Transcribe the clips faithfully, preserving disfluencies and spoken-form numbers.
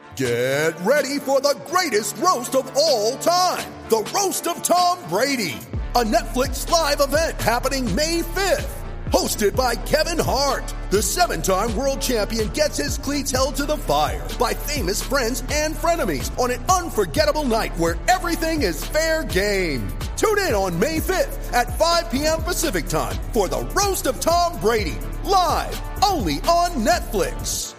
Get ready for the greatest roast of all time, the Roast of Tom Brady, a Netflix live event happening May fifth. Hosted by Kevin Hart, the seven-time world champion gets his cleats held to the fire by famous friends and frenemies on an unforgettable night where everything is fair game. Tune in on May fifth at five p.m. Pacific time for the Roast of Tom Brady, live only on Netflix.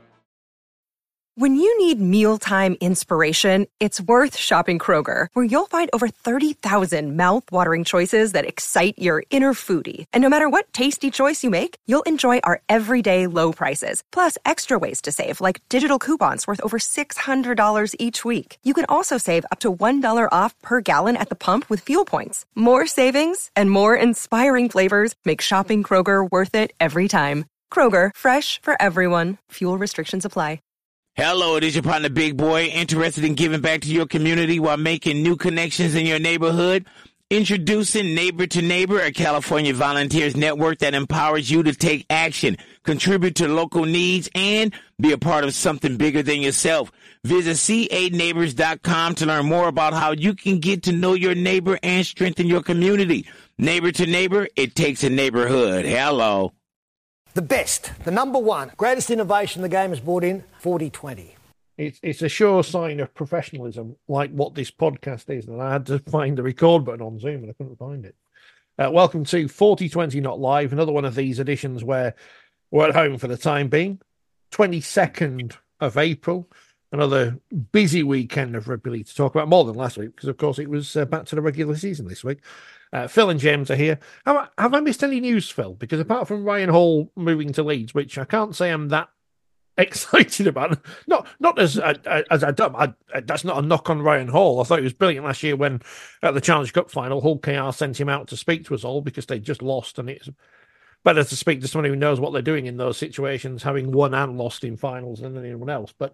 When you need mealtime inspiration, it's worth shopping Kroger, where you'll find over thirty thousand mouth-watering choices that excite your inner foodie. And no matter what tasty choice you make, you'll enjoy our everyday low prices, plus extra ways to save, like digital coupons worth over six hundred dollars each week. You can also save up to one dollar off per gallon at the pump with fuel points. More savings and more inspiring flavors make shopping Kroger worth it every time. Kroger, fresh for everyone. Fuel restrictions apply. Hello, it is your partner, Big Boy, interested in giving back to your community while making new connections in your neighborhood? Introducing Neighbor to Neighbor, a California volunteers network that empowers you to take action, contribute to local needs, and be a part of something bigger than yourself. Visit c a neighbors dot com to learn more about how you can get to know your neighbor and strengthen your community. Neighbor to Neighbor, it takes a neighborhood. Hello. The best, the number one, greatest innovation the game has brought in, forty twenty. It's it's a sure sign of professionalism, like what this podcast is. And I had to find the record button on Zoom and I couldn't find it. Uh, welcome to forty twenty Not Live, another one of these editions where we're at home for the time being. twenty-second of April, another busy weekend of rugby league to talk about, more than last week, because of course it was uh, back to the regular season this week. Uh, Phil and James are here. Have I, have I missed any news, Phil? Because apart from Ryan Hall moving to Leeds, which I can't say I'm that excited about, not not as uh, as I don't. I, that's not a knock on Ryan Hall. I thought he was brilliant last year when at the Challenge Cup final, Hull K R sent him out to speak to us all because they just lost, and it's better to speak to someone who knows what they're doing in those situations, having won and lost in finals than anyone else. But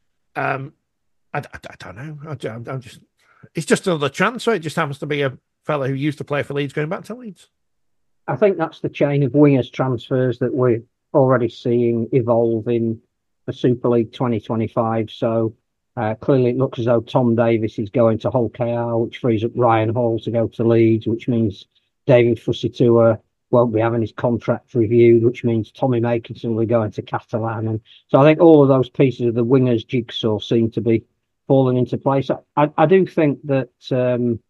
um, I, I, I don't know. I, I'm just it's just another transfer. It just happens to be a fella who used to play for Leeds going back to Leeds. I think that's the chain of wingers transfers that we're already seeing evolve in the Super League twenty twenty-five. So uh, clearly it looks as though Tom Davis is going to Hull K R, which frees up Ryan Hall to go to Leeds, which means David Fusitua won't be having his contract reviewed, which means Tommy Makinson will be going to Catalan. And so I think all of those pieces of the wingers jigsaw seem to be falling into place. I, I do think that um,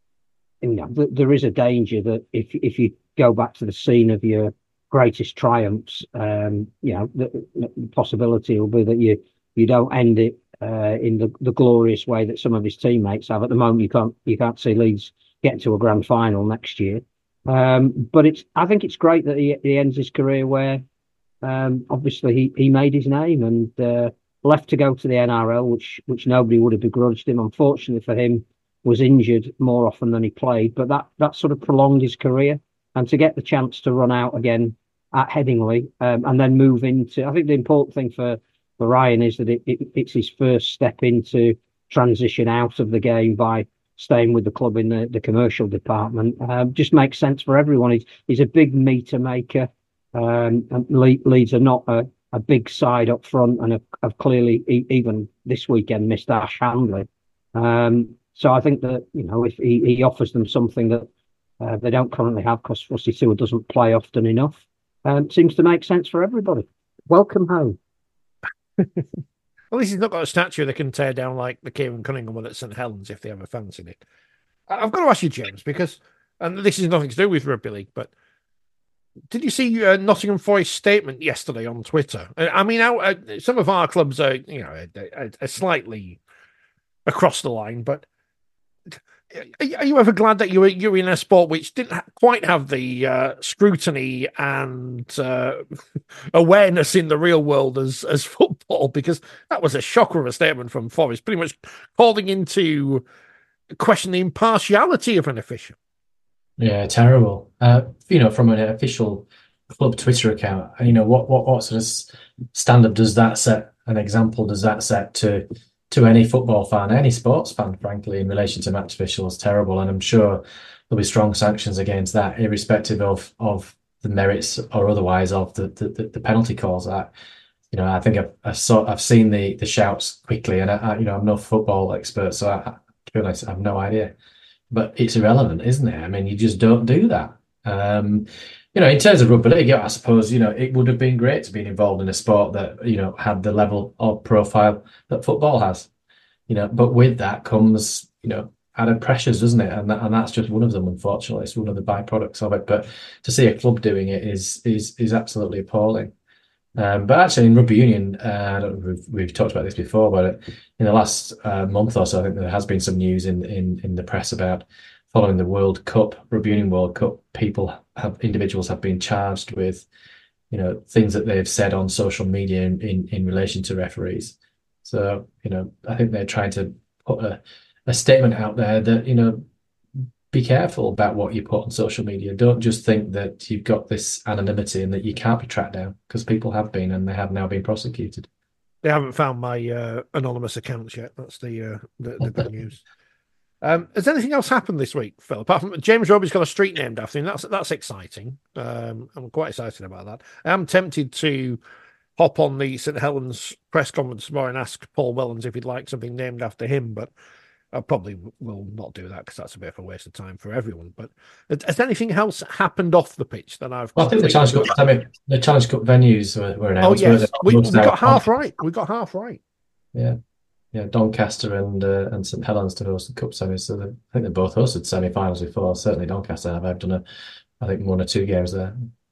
you know, there is a danger that if if you go back to the scene of your greatest triumphs, um, you know, the, the possibility will be that you you don't end it uh, in the, the glorious way that some of his teammates have. At the moment, you can't you can't see Leeds getting to a grand final next year. Um, but it's I think it's great that he, he ends his career where um, obviously he, he made his name and uh, left to go to the N R L, which which nobody would have begrudged him. Unfortunately for him, was injured more often than he played, but that that sort of prolonged his career. And to get the chance to run out again at Headingley um, and then move into, I think the important thing for, for Ryan is that it, it, it's his first step into transition out of the game by staying with the club in the, the commercial department. Um, just makes sense for everyone. He's, he's a big meter maker. Um, and Le- Leeds are not a, a big side up front and have, have clearly, e- even this weekend, missed Ash Handley. Um, so I think that, you know, if he, he offers them something that Uh, they don't currently have because Fusitua doesn't play often enough. Um, seems to make sense for everybody. Welcome home. At least he's not got a statue they can tear down like the Kieran Cunningham one at St Helens if they ever fancied it. I've got to ask you, James, because, and this has nothing to do with rugby league, but did you see uh, Nottingham Forest's statement yesterday on Twitter? I mean, our, uh, some of our clubs are, you know, are, are slightly across the line, but are you ever glad that you were you're in a sport which didn't ha- quite have the uh, scrutiny and uh, awareness in the real world as as football? Because that was a shocker of a statement from Forest, pretty much calling into question the impartiality of an official. Yeah, terrible. Uh, you know, from an official club Twitter account, you know, what what what sort of standard does that set? An example does that set to? to any football fan, any sports fan, frankly, in relation to match officials? Terrible. And I'm sure there'll be strong sanctions against that, irrespective of of the merits or otherwise of the the, the penalty calls. That you know, I think I've I've, saw, I've seen the the shouts quickly, and I, I you know I'm no football expert, so I, to be honest, I have no idea. But it's irrelevant, isn't it? I mean, you just don't do that. Um, you know, in terms of rugby league, I suppose, you know, it would have been great to be involved in a sport that, you know, had the level of profile that football has. You know, but with that comes, you know, added pressures, doesn't it? And that, and that's just one of them, unfortunately. It's one of the byproducts of it. But to see a club doing it is is is absolutely appalling. Um, but actually, in rugby union, uh, I don't know, we've we've talked about this before, but in the last uh, month or so, I think there has been some news in in in the press about following the World Cup, Rugby Union World Cup. People have individuals have been charged with, you know, things that they've said on social media in in, in relation to referees. So, you know, I think they're trying to put a, a statement out there that, you know, be careful about what you put on social media. Don't just think that you've got this anonymity and that you can't be tracked down, because people have been, and they have now been prosecuted. They haven't found my uh, anonymous accounts yet. That's the uh, the, the good news. Um, has anything else happened this week, Phil? Apart from James Roby's got a street named after him. That's that's exciting. Um, I'm quite excited about that. I'm tempted to hop on the St Helens press conference tomorrow and ask Paul Wellens if he'd like something named after him, but I probably will not do that because that's a bit of a waste of time for everyone. But has anything else happened off the pitch that I've? Well, I think the Challenge Cup, I mean, the Challenge Cup venues were, were announced. Oh yes, we, we got half right. We got half right. Yeah, yeah. Doncaster and uh, and St Helens to host the cup semis. So they, I think they both hosted semi-finals before. Certainly Doncaster have. I've done a, I think one or two games there.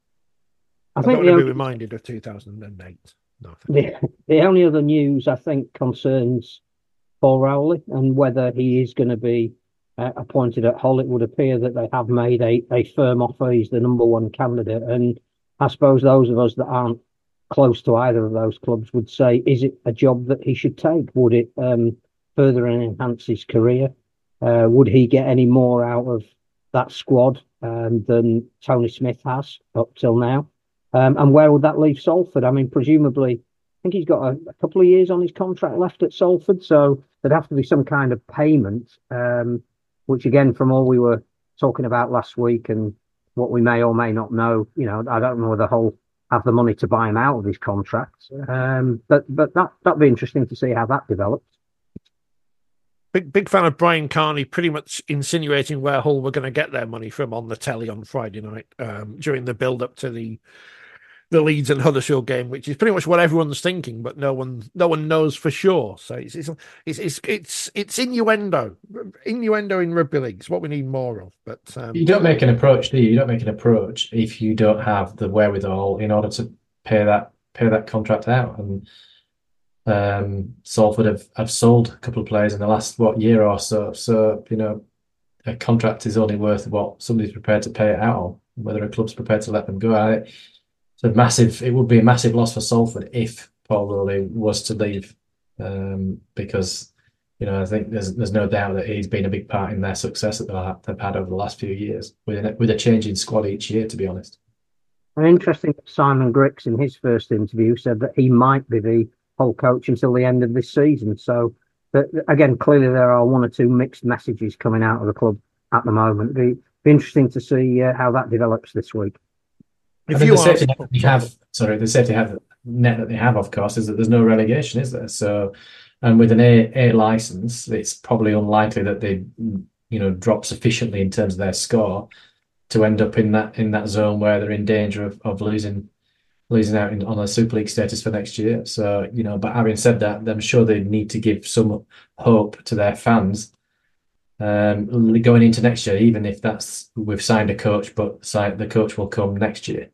I, I think don't want to be reminded of two thousand eight. No, the, the only other news I think concerns Paul Rowley and whether he is going to be uh, appointed at Hull. It would appear that they have made a, a firm offer. He's the number one candidate. And I suppose those of us that aren't close to either of those clubs would say, is it a job that he should take? Would it um, further enhance his career? Uh, would he get any more out of that squad um, than Tony Smith has up till now? Um, and where would that leave Salford? I mean, presumably, I think he's got a, a couple of years on his contract left at Salford, so there'd have to be some kind of payment, um, which again, from all we were talking about last week and what we may or may not know, you know, I don't know whether Hull have the money to buy him out of his contract. Um, but but that, that'd be interesting to see how that develops. Big big fan of Brian Carney pretty much insinuating where Hull were going to get their money from on the telly on Friday night um, during the build-up to the the Leeds and Huddersfield game, which is pretty much what everyone's thinking, but no one no one knows for sure. So it's it's it's it's it's, it's innuendo, innuendo in rugby league. It's what we need more of. But um, you don't make an approach, do you? You don't make an approach if you don't have the wherewithal in order to pay that pay that contract out. And um, Salford have, have sold a couple of players in the last what year or so. So you know, a contract is only worth what somebody's prepared to pay it out on. Whether a club's prepared to let them go. I, It's a massive. It would be a massive loss for Salford if Paul Rowley was to leave, um, because you know I think there's there's no doubt that he's been a big part in their success that they've had over the last few years, with a, with a change in squad each year. To be honest, and interesting. Simon Grix in his first interview said that he might be the Hull coach until the end of this season. So, but again, clearly there are one or two mixed messages coming out of the club at the moment. It'd be, be interesting to see uh, how that develops this week. If you the safety net you have, sorry, the safety net that they have, of course, is that there's no relegation, is there? So, and with an A, A license, it's probably unlikely that they, you know, drop sufficiently in terms of their score to end up in that in that zone where they're in danger of, of losing losing out in, on a Super League status for next year. So, you know, but having said that, I'm sure they need to give some hope to their fans um, going into next year, even if that's we've signed a coach, but the coach will come next year.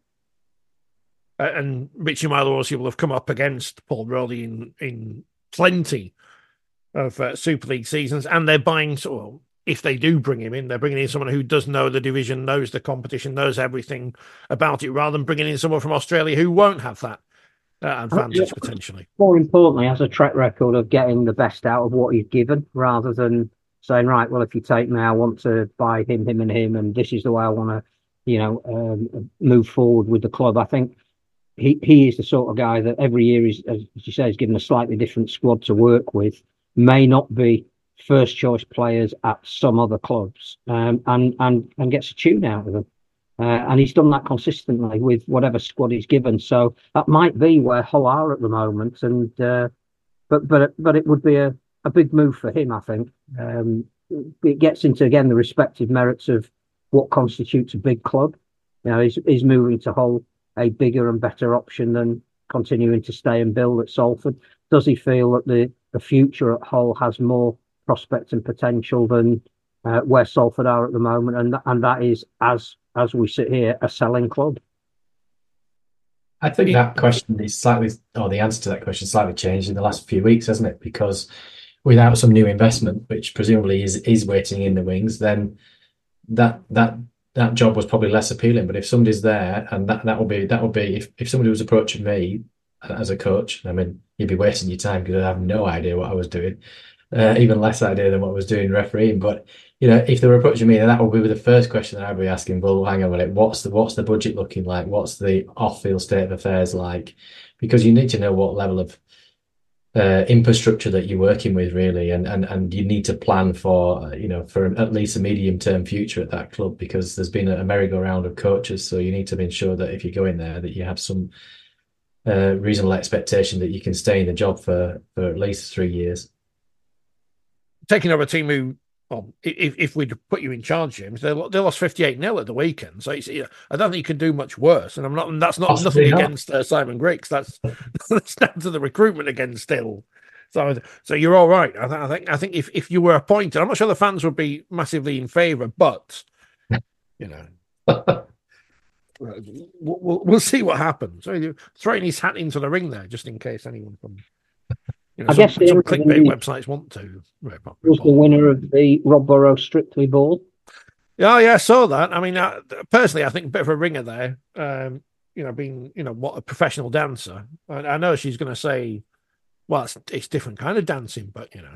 And Richie Milo also will have come up against Paul Rowley in, in plenty of uh, Super League seasons. And they're buying, well, if they do bring him in, they're bringing in someone who does know the division, knows the competition, knows everything about it, rather than bringing in someone from Australia who won't have that uh, advantage potentially. More importantly, has a track record of getting the best out of what he's given, rather than saying, right, well, if you take me, I want to buy him, him and him, and this is the way I want to, you know, um, move forward with the club. I think He he is the sort of guy that every year is, as you say, is given a slightly different squad to work with, may not be first choice players at some other clubs, um, and and and gets a tune out of them. Uh, and he's done that consistently with whatever squad he's given. So that might be where Hull are at the moment. And uh, but but but it would be a, a big move for him, I think. Um, it gets into again the respective merits of what constitutes a big club. You know, is is moving to Hull a bigger and better option than continuing to stay and build at Salford? Does he feel that the, the future at Hull has more prospect and potential than uh, where Salford are at the moment? And and that is, as as we sit here, a selling club. I think that question is slightly, or the answer to that question slightly changed in the last few weeks, hasn't it? Because without some new investment, which presumably is is waiting in the wings, then that that that job was probably less appealing. But if somebody's there, and that that will be that will be if, if somebody was approaching me as a coach, I mean, you'd be wasting your time because I have no idea what I was doing, uh, even less idea than what I was doing refereeing. But you know, if they were approaching me, then that would be the first question that I'd be asking. Well, hang on a minute, what's the what's the budget looking like? What's the off-field state of affairs like? Because you need to know what level of uh, infrastructure that you're working with, really, and and and you need to plan for uh, you know for at least a medium-term future at that club, because there's been a merry-go-round of coaches. So you need to ensure that if you go in there, that you have some uh, reasonable expectation that you can stay in the job for for at least three years. Taking over a team who, well, if if we'd put you in charge, James, they they lost fifty-eight nil at the weekend. So it's, I don't think you can do much worse. And I'm not. And that's not Possibly nothing not. against uh, Simon Griggs. That's that's down to the recruitment again still. So so you're all right. I, th- I think I think if, if you were appointed, I'm not sure the fans would be massively in favour, but you know, we'll, we'll see what happens. So you're throwing his hat into the ring there, just in case anyone comes. You know, I some, guess some clickbait websites want to. Was the winner of the Rob Burrow Strictly Ball? Yeah, yeah, I saw that. I mean, uh, personally, I think a bit of a ringer there. Um, you know, being you know what a professional dancer. I, I know she's going to say, "Well, it's, it's different kind of dancing," but you know,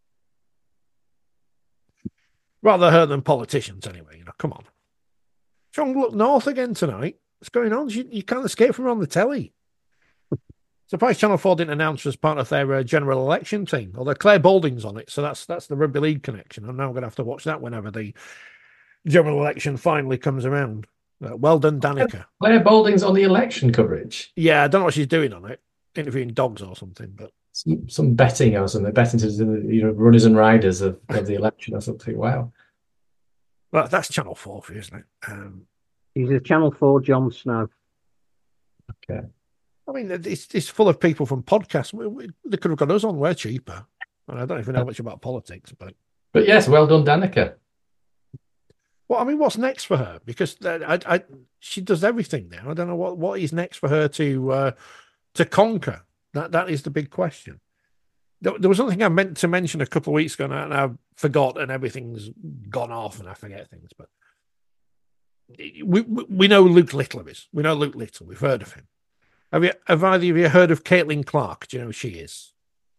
rather her than politicians anyway. You know, come on. John, look north again tonight. What's going on? You, you can't escape from her on the telly. Surprised Channel four didn't announce as part of their uh, general election team. Although Claire Balding's on it, so that's that's the rugby league connection. I'm now going to have to watch that whenever the general election finally comes around. Uh, well done, Danica. Claire Balding's on the election coverage. Yeah, I don't know what she's doing on it, interviewing dogs or something. But some, some betting or something, betting to the you know runners and riders of, of the election or something. Wow. Well, that's Channel four for you, isn't it? Um, He's a Channel four Jon Snow. Okay. I mean, it's, it's full of people from podcasts. We, we, they could have got us on. We're cheaper. And I don't even know much about politics, but but yes, well done, Danica. Well, I mean, what's next for her? Because I, I, she does everything now. I don't know what, what is next for her to uh, to conquer. That that is the big question. There, there was something I meant to mention a couple of weeks ago, and I forgot, and everything's gone off, and I forget things. But we we, we know Luke Littler is. We know Luke Littler. We've heard of him. Have you have either of you heard of Caitlin Clark? Do you know who she is?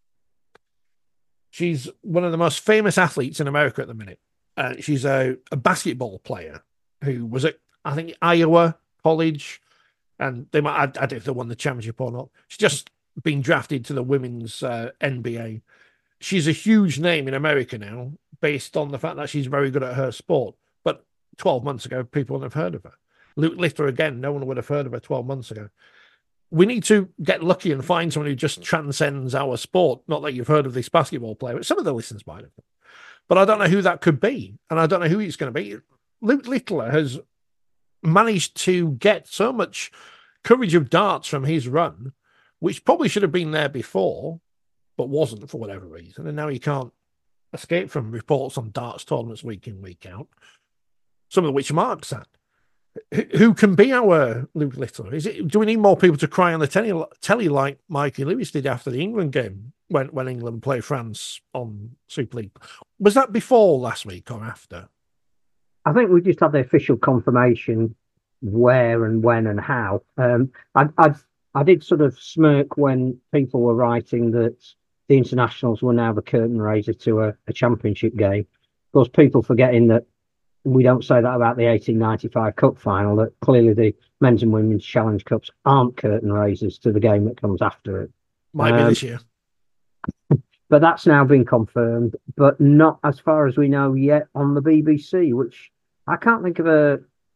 She's one of the most famous athletes in America at the minute. Uh, she's a, a basketball player who was at, I think, Iowa College, and they might, I, I don't know if they won the championship or not. She's just been drafted to the women's uh, N B A. She's a huge name in America now, based on the fact that she's very good at her sport. But twelve months ago, people wouldn't have heard of her. Luke Littler, again, no one would have heard of her twelve months ago. We need to get lucky and find someone who just transcends our sport. Not that you've heard of this basketball player, but some of the listeners might have. But I don't know who that could be, and I don't know who he's going to be. Luke Littler has managed to get so much courage of darts from his run, which probably should have been there before, but wasn't for whatever reason. And now he can't escape from reports on darts tournaments week in, week out, some of which Mark's at. Who can be our Luke Littler? Is it? Do we need more people to cry on the telly, telly like Mikey Lewis did after the England game when, when England played France on Super League? Was that before last week or after? I think we just had the official confirmation where and when and how. Um, I, I I did sort of smirk when people were writing that the internationals were now the curtain raiser to a, a championship game. Of course, people forgetting that we don't say that about the eighteen ninety-five Cup final, that clearly the men's and women's Challenge Cups aren't curtain raisers to the game that comes after it. Might um, be this year. But that's now been confirmed, but not as far as we know yet on the B B C, which I can't think of a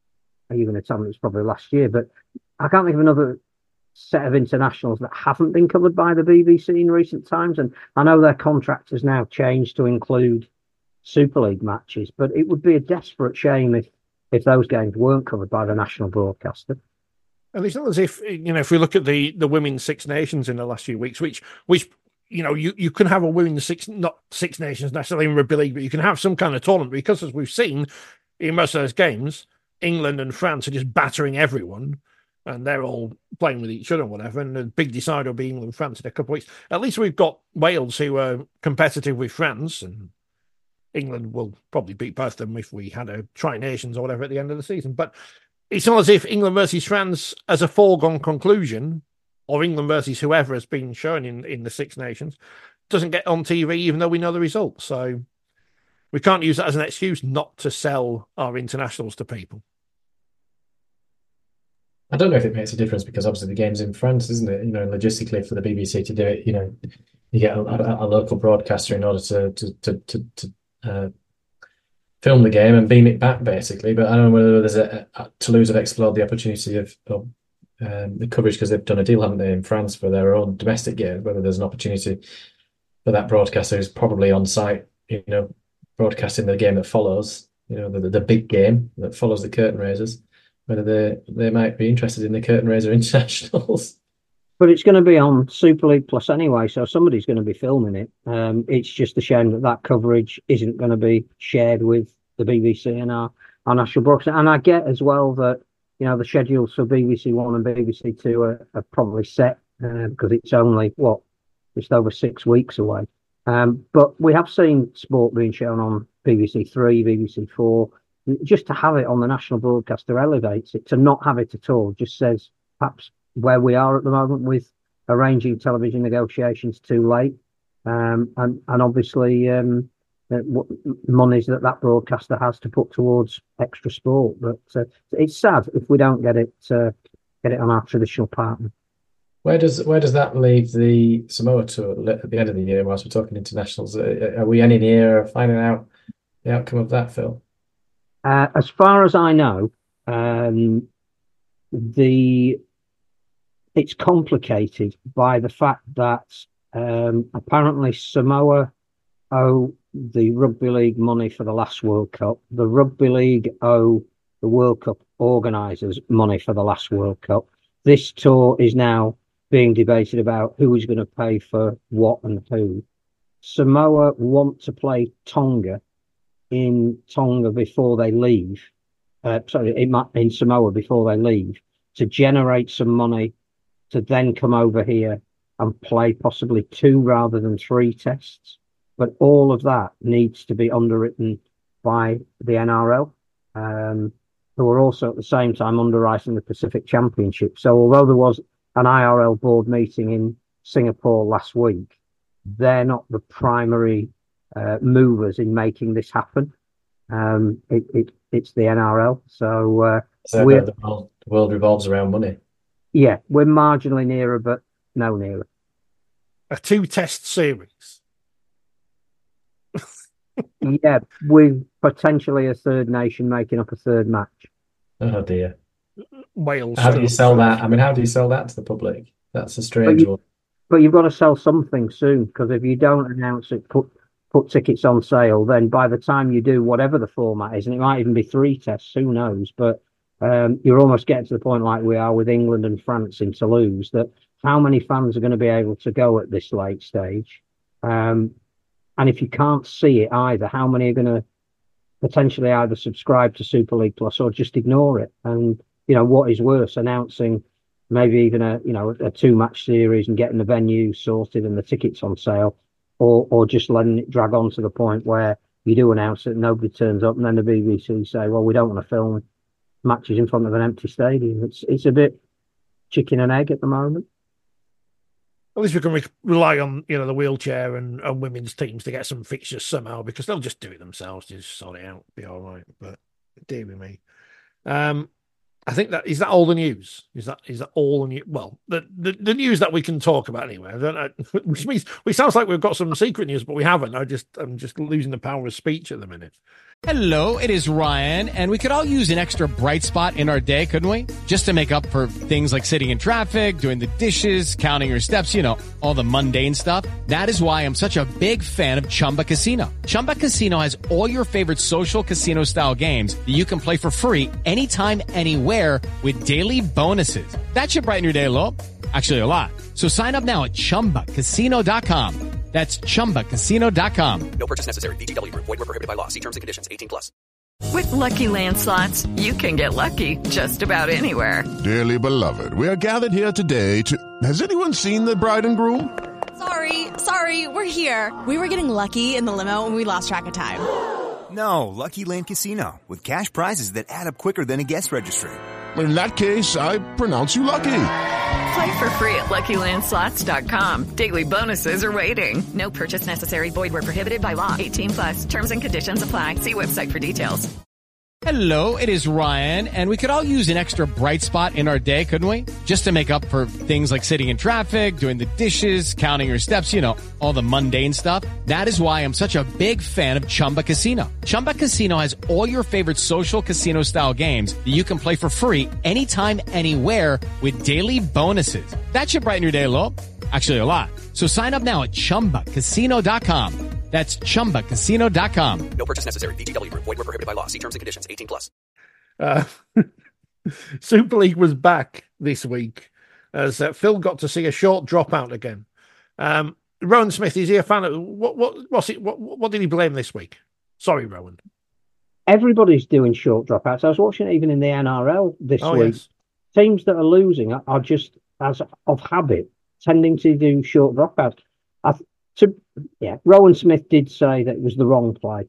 are you going to tell me it's probably last year? But I can't think of another set of internationals that haven't been covered by the B B C in recent times. And I know their contract has now changed to include Super League matches, but it would be a desperate shame if if those games weren't covered by the national broadcaster. And it's not as if, you know, if we look at the the women's Six Nations in the last few weeks, which which you know, you, you can have a women's Six, not Six Nations necessarily in rugby league, but you can have some kind of tournament, because as we've seen in most of those games, England and France are just battering everyone, and they're all playing with each other and whatever. And the big decider will be England and France in a couple of weeks. At least we've got Wales, who are competitive with France, and England will probably beat both of them if we had a Tri Nations or whatever at the end of the season. But it's not as if England versus France as a foregone conclusion, or England versus whoever has been shown in, in the Six Nations, doesn't get on T V, even though we know the results. So we can't use that as an excuse not to sell our internationals to people. I don't know if it makes a difference, because obviously the game's in France, isn't it? You know, logistically for the B B C to do it, you know, you get a, a, a local broadcaster in order to to to, to, to uh, film the game and beam it back, basically. But I don't know whether there's a, a Toulouse have explored the opportunity of, of um, the coverage, because they've done a deal, haven't they, in France for their own domestic game, whether there's an opportunity for that broadcaster who's probably on site, you know, broadcasting the game that follows, you know, the, the big game that follows the curtain raisers, whether they, they might be interested in the curtain raiser internationals. But it's going to be on Super League Plus anyway, so somebody's going to be filming it. Um, it's just a shame that that coverage isn't going to be shared with the B B C and our, our national broadcast. And I get as well that, you know, the schedules for B B C One and B B C Two are, are probably set, uh, because it's only, what, just over six weeks away. Um, but we have seen sport being shown on B B C Three, B B C Four. Just to have it on the national broadcaster elevates it. To not have it at all just says perhaps where we are at the moment with arranging television negotiations too late, um, and and obviously um, uh, what monies that that broadcaster has to put towards extra sport. But uh, it's sad if we don't get it uh, get it on our traditional partner. Where does where does that leave the Samoa tour at the end of the year? Whilst we're talking internationals, are we any near finding out the outcome of that, Phil? Uh, as far as I know, um, the it's complicated by the fact that um, apparently Samoa owe the Rugby League money for the last World Cup. The Rugby League owe the World Cup organisers money for the last World Cup. This tour is now being debated about who is going to pay for what and who. Samoa want to play Tonga in Tonga before they leave. Uh, sorry, in, in Samoa before they leave, to generate some money to then come over here and play possibly two rather than three tests. But all of that needs to be underwritten by the N R L, um, who are also at the same time underwriting the Pacific Championship. So although there was an I R L board meeting in Singapore last week, they're not the primary uh, movers in making this happen. Um, it, it it's the N R L. So, uh, so we're, the world, the world revolves around money. Yeah, we're marginally nearer, but no nearer. A two-test series. Yeah, with potentially a third nation making up a third match. Oh dear. Wales. How do you sell that? I mean, how do you sell that to the public? That's a strange but you, one. But you've got to sell something soon, because if you don't announce it, put put tickets on sale, then by the time you do whatever the format is, and it might even be three tests, who knows? But um, you're almost getting to the point like we are with England and France in Toulouse, that how many fans are going to be able to go at this late stage? Um, and if you can't see it either, how many are going to potentially either subscribe to Super League Plus or just ignore it? And, you know, what is worse, announcing maybe even a, you know, a two match series and getting the venue sorted and the tickets on sale, or or just letting it drag on to the point where you do announce it, nobody turns up, and then the B B C say, well, we don't want to film matches in front of an empty stadium. It's it's a bit chicken and egg at the moment. At least we can re- rely on, you know, the wheelchair and, and women's teams to get some fixtures somehow, because they'll just do it themselves, just sort it out, be all right. But dear with me. Um, I think that is that all the news. Is that is that all the news? Well, the, the the news that we can talk about anyway. I don't know, which means it sounds like we've got some secret news, but we haven't. I just I'm just losing the power of speech at the minute. Hello, it is Ryan, and we could all use an extra bright spot in our day, couldn't we? Just to make up for things like sitting in traffic, doing the dishes, counting your steps, you know, all the mundane stuff. That is why I'm such a big fan of Chumba Casino. Chumba Casino has all your favorite social casino-style games that you can play for free anytime, anywhere with daily bonuses. That should brighten your day a little. Actually, a lot. So sign up now at chumba casino dot com. That's chumba casino dot com. No purchase necessary. V G W Group. Void where prohibited by law. See terms and conditions. eighteen plus. With Lucky Land Slots, you can get lucky just about anywhere. Dearly beloved, we are gathered here today to... Has anyone seen the bride and groom? Sorry, sorry, we're here. We were getting lucky in the limo and we lost track of time. No, Lucky Land Casino. With cash prizes that add up quicker than a guest registry. In that case, I pronounce you lucky. Play for free at lucky land slots dot com. Daily bonuses are waiting. No purchase necessary. Void where prohibited by law. eighteen plus. Terms and conditions apply. See website for details. Hello, it is Ryan, and we could all use an extra bright spot in our day, couldn't we? Just to make up for things like sitting in traffic, doing the dishes, counting your steps, you know, all the mundane stuff. That is why I'm such a big fan of Chumba Casino. Chumba Casino has all your favorite social casino-style games that you can play for free anytime, anywhere with daily bonuses. That should brighten your day a little. Actually, a lot. So sign up now at chumba casino dot com. That's chumba casino dot com. No purchase necessary. V G W Group. Void where prohibited by law. See terms and conditions. eighteen plus. Uh, Super League was back this week as uh, Phil got to see a short dropout again. Um, Rowan Smith, is he a fan of what? What what's it? What, what did he blame this week? Sorry, Rowan. Everybody's doing short dropouts. I was watching it even in the N R L this oh, week. Yes. Teams that are losing are just, as of habit, tending to do short dropouts. I, to, yeah, Rowan Smith did say that it was the wrong play.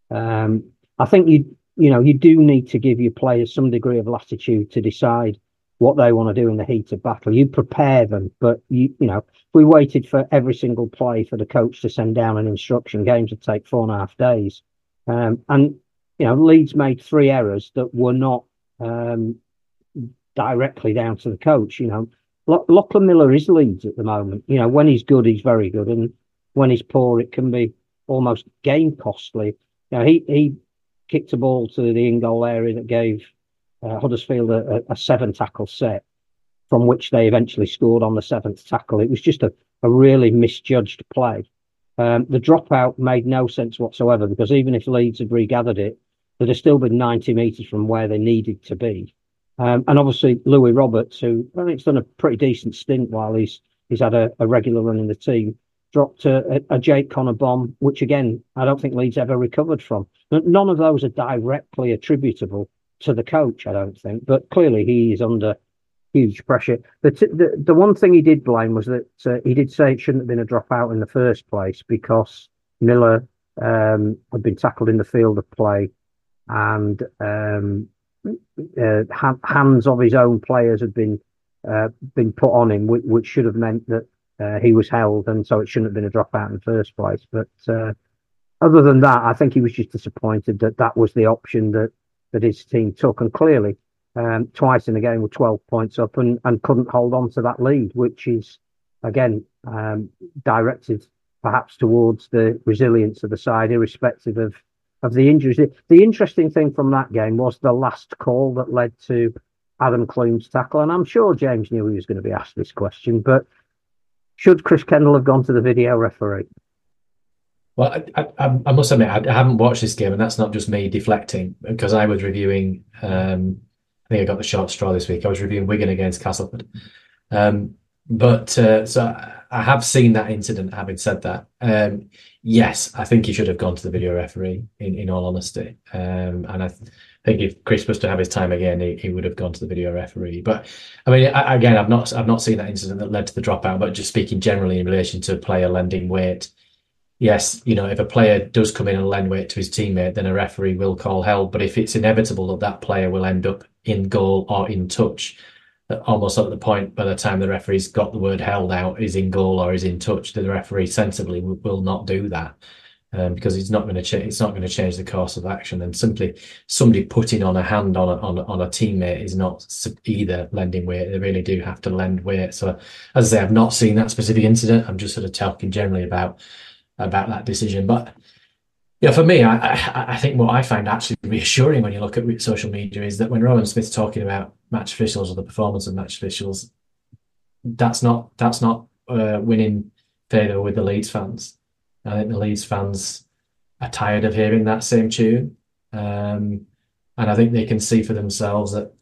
Um, I think you you know you do need to give your players some degree of latitude to decide what they want to do in the heat of battle. You prepare them, but you you know if we waited for every single play for the coach to send down an instruction, games would take four and a half days. Um, and you know Leeds made three errors that were not um, directly down to the coach. You know, L- Lachlan Miller is Leeds at the moment. You know, when he's good, he's very good, and when he's poor, it can be almost game costly. You know, he he kicked a ball to the in-goal area that gave uh, Huddersfield a, a seven tackle set, from which they eventually scored on the seventh tackle. It was just a, a really misjudged play. Um, the dropout made no sense whatsoever, because even if Leeds had regathered it, they'd have still been ninety metres from where they needed to be. Um, and obviously, Louis Roberts, who I think has done a pretty decent stint while he's he's had a, a regular run in the team, dropped a, a Jake Connor bomb, which again, I don't think Leeds ever recovered from. None of those are directly attributable to the coach, I don't think, but clearly he is under huge pressure. The t- the, the one thing he did blame was that uh, he did say it shouldn't have been a dropout in the first place, because Miller um, had been tackled in the field of play, and um, uh, ha- hands of his own players had been uh, been put on him, which, which should have meant that Uh, he was held, and so it shouldn't have been a dropout in the first place. But uh, other than that, I think he was just disappointed that that was the option that, that his team took. And clearly, um, twice in the game with twelve points up and, and couldn't hold on to that lead, which is, again, um, directed perhaps towards the resilience of the side, irrespective of, of the injuries. The, the interesting thing from that game was the last call that led to Adam Clune's tackle. And I'm sure James knew he was going to be asked this question, but should Chris Kendall have gone to the video referee? Well, I, I, I must admit, I haven't watched this game, and that's not just me deflecting, because I was reviewing, um, I think I got the short straw this week. I was reviewing Wigan against Castleford. Um, but uh, so I have seen that incident, having said that. Um, yes, I think he should have gone to the video referee, in, in all honesty. Um, and I th- think if Chris was to have his time again, he, he would have gone to the video referee. But I mean, I, again, I've not I've not seen that incident that led to the dropout, but just speaking generally in relation to a player lending weight, yes, you know, if a player does come in and lend weight to his teammate, then a referee will call held. But if it's inevitable that that player will end up in goal or in touch, almost at the point by the time the referee's got the word held out, is in goal or is in touch, the referee sensibly will, will not do that. Um, because it's not going to change. It's not going to change the course of action. And simply somebody putting on a hand on a, on a, on a teammate is not either lending weight. They really do have to lend weight. So, as I say, I've not seen that specific incident. I'm just sort of talking generally about about that decision. But Yeah, for me, I, I I think what I find actually reassuring when you look at social media is that when Rowan Smith's talking about match officials or the performance of match officials, that's not that's not uh, winning favour with the Leeds fans. I think the Leeds fans are tired of hearing that same tune, um, and I think they can see for themselves that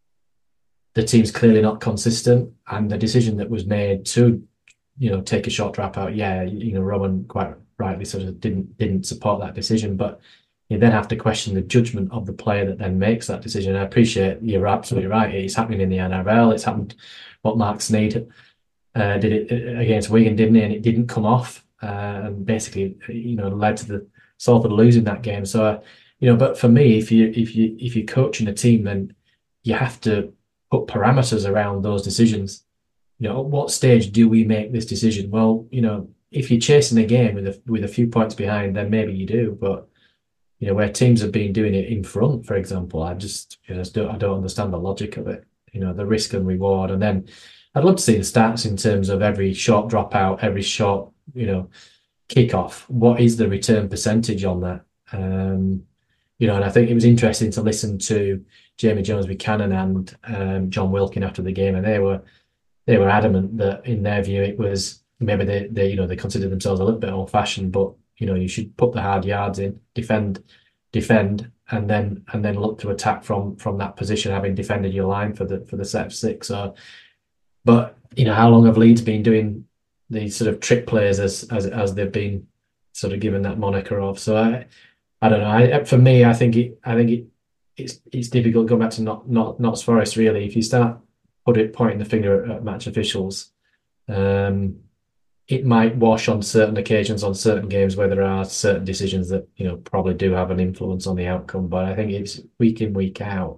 the team's clearly not consistent, and the decision that was made to, you know, take a short drop out. Yeah, you know, Rowan quite rightly sort of didn't didn't support that decision, but you then have to question the judgment of the player that then makes that decision. I appreciate you're absolutely right. It's happening in the N R L. It's happened. What Mark Sneyd uh, did it against Wigan, didn't he? And it didn't come off, uh, and basically, you know, led to the Salford losing that game. So, uh, you know, but for me, if you if you if you're coaching a team, then you have to put parameters around those decisions. You know, at what stage do we make this decision? Well, you know, if you're chasing a game with a with a few points behind, then maybe you do. But you know, where teams have been doing it in front, for example, I just, you know, don't I don't understand the logic of it. You know, the risk and reward, and then I'd love to see the stats in terms of every short dropout, every short, you know, kickoff. What is the return percentage on that? Um, you know, and I think it was interesting to listen to Jamie Jones-Buchanan and um, John Wilkin after the game, and they were they were adamant that in their view it was maybe they, they you know they considered themselves a little bit old-fashioned, but you know you should put the hard yards in, defend, defend, and then and then look to attack from from that position, having defended your line for the for the set of six. So, but you know, how long have Leeds been doing these sort of trick plays as as as they've been sort of given that moniker of? So I I don't know. I, for me, I think it I think it it's it's difficult going back to not not Notts Forest really. If you start put it pointing the finger at match officials, um, it might wash on certain occasions on certain games where there are certain decisions that you know probably do have an influence on the outcome. But I think it's week in, week out,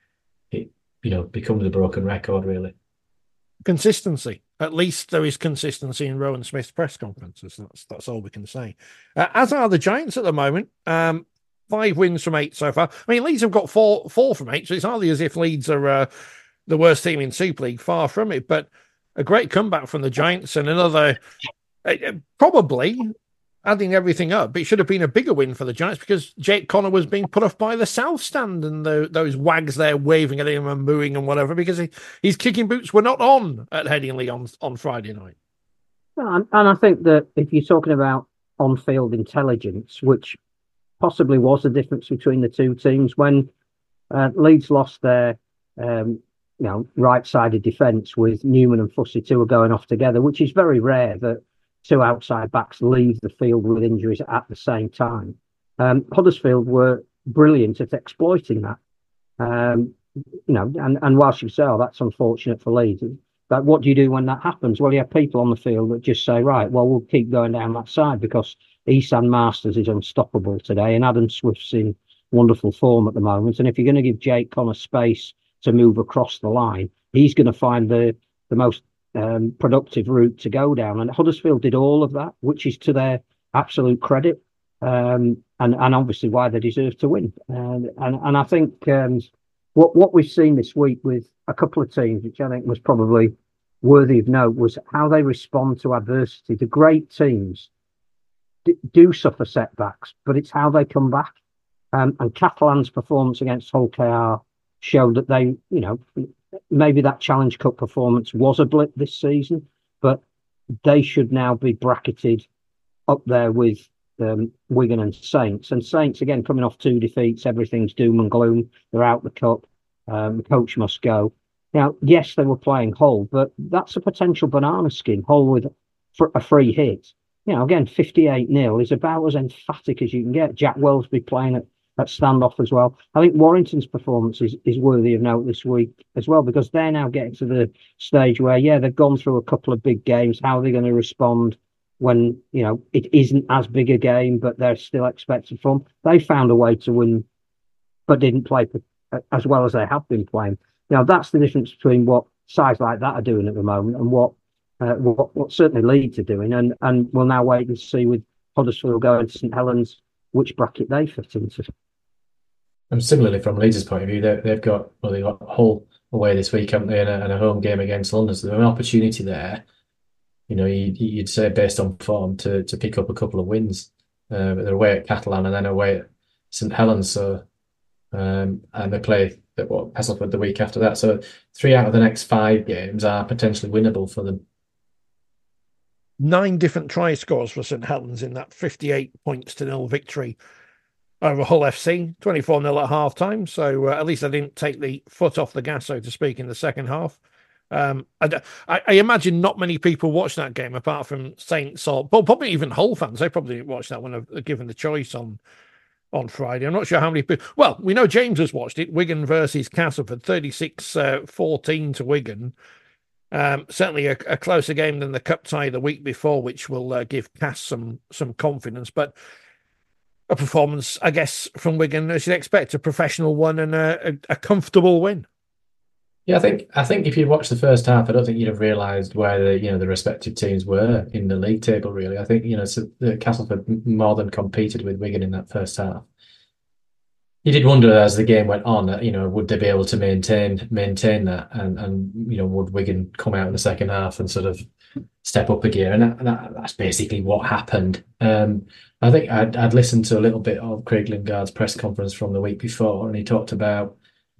it you know becomes a broken record really. Consistency. At least there is consistency in Rowan Smith's press conferences. That's that's all we can say. Uh, as are the Giants at the moment. Um, five wins from eight so far. I mean, Leeds have got four four from eight, so it's hardly as if Leeds are uh, the worst team in Super League. Far from it, but a great comeback from the Giants and another, uh, probably adding everything up, it should have been a bigger win for the Giants because Jake Connor was being put off by the South Stand and the, those wags there waving at him and mooing and whatever because he, his kicking boots were not on at Headingley on, on Friday night. And, and I think that if you're talking about on-field intelligence, which possibly was the difference between the two teams, when uh, Leeds lost their um, you know, right-sided defence with Newman and Fussy two are going off together, which is very rare that two outside backs leave the field with injuries at the same time. Um, Huddersfield were brilliant at exploiting that. Um, you know, and, and whilst you say, oh, that's unfortunate for Leeds, but what do you do when that happens? Well, you have people on the field that just say, right, well, we'll keep going down that side because Esan Masters is unstoppable today and Adam Swift's in wonderful form at the moment. And if you're going to give Jake Connor space to move across the line, he's going to find the, the most Um, productive route to go down, and Huddersfield did all of that, which is to their absolute credit, um, and and obviously why they deserve to win. And and and I think um, what what we've seen this week with a couple of teams, which I think was probably worthy of note, was how they respond to adversity. The great teams d- do suffer setbacks, but it's how they come back. Um, and Catalan's performance against Hull K R showed that they, you know. Maybe that Challenge Cup performance was a blip this season, but they should now be bracketed up there with um, Wigan and Saints. And Saints, again, coming off two defeats, everything's doom and gloom. They're out the cup. Um, the coach must go. Now, yes, they were playing Hull, but that's a potential banana skin. Hull with a free hit. You know, again, fifty-eight nil is about as emphatic as you can get. Jack Wellsby playing at at standoff as well. I think Warrington's performance is, is worthy of note this week as well, because they're now getting to the stage where, yeah, they've gone through a couple of big games. How are they going to respond when, you know, it isn't as big a game, but they're still expected from? They found a way to win, but didn't play as well as they have been playing. Now, that's the difference between what sides like that are doing at the moment and what uh, what, what certainly Leeds are doing. And, and we'll now wait and see with Huddersfield going to St Helens which bracket they fit into. And similarly, from Leeds' point of view, they've got well, they've got Hull away this week, haven't they, and a, and a home game against London. So there's an opportunity there. You know, you, you'd say based on form to to pick up a couple of wins. Uh, they're away at Catalan and then away at St Helens. So, um, and they play at what Castleford the week after that. So three out of the next five games are potentially winnable for them. Nine different try scores for St Helens in that fifty-eight points to nil victory over Hull F C, twenty-four nil at half time. So uh, at least I didn't take the foot off the gas, so to speak, in the second half. Um, I, I imagine not many people watched that game apart from Saints or well, probably even Hull fans. They probably didn't watch that when they're given the choice on on Friday. I'm not sure how many people. Well, we know James has watched it. Wigan versus Castleford, thirty-six fourteen to Wigan. Um, certainly a, a closer game than the cup tie the week before, which will uh, give Cass some some confidence. But a performance, I guess, from Wigan as you'd expect, a professional one and a, a, a comfortable win. Yeah, I think I think if you watched the first half, I don't think you'd have realised where the you know the respective teams were in the league table. Really, I think you know so the Castleford more than competed with Wigan in that first half. You did wonder as the game went on, you know, would they be able to maintain maintain that, and and you know, would Wigan come out in the second half and sort of step up a gear? And that, that, that's basically what happened. Um, I think I'd, I'd listened to a little bit of Craig Lingard's press conference from the week before, and he talked about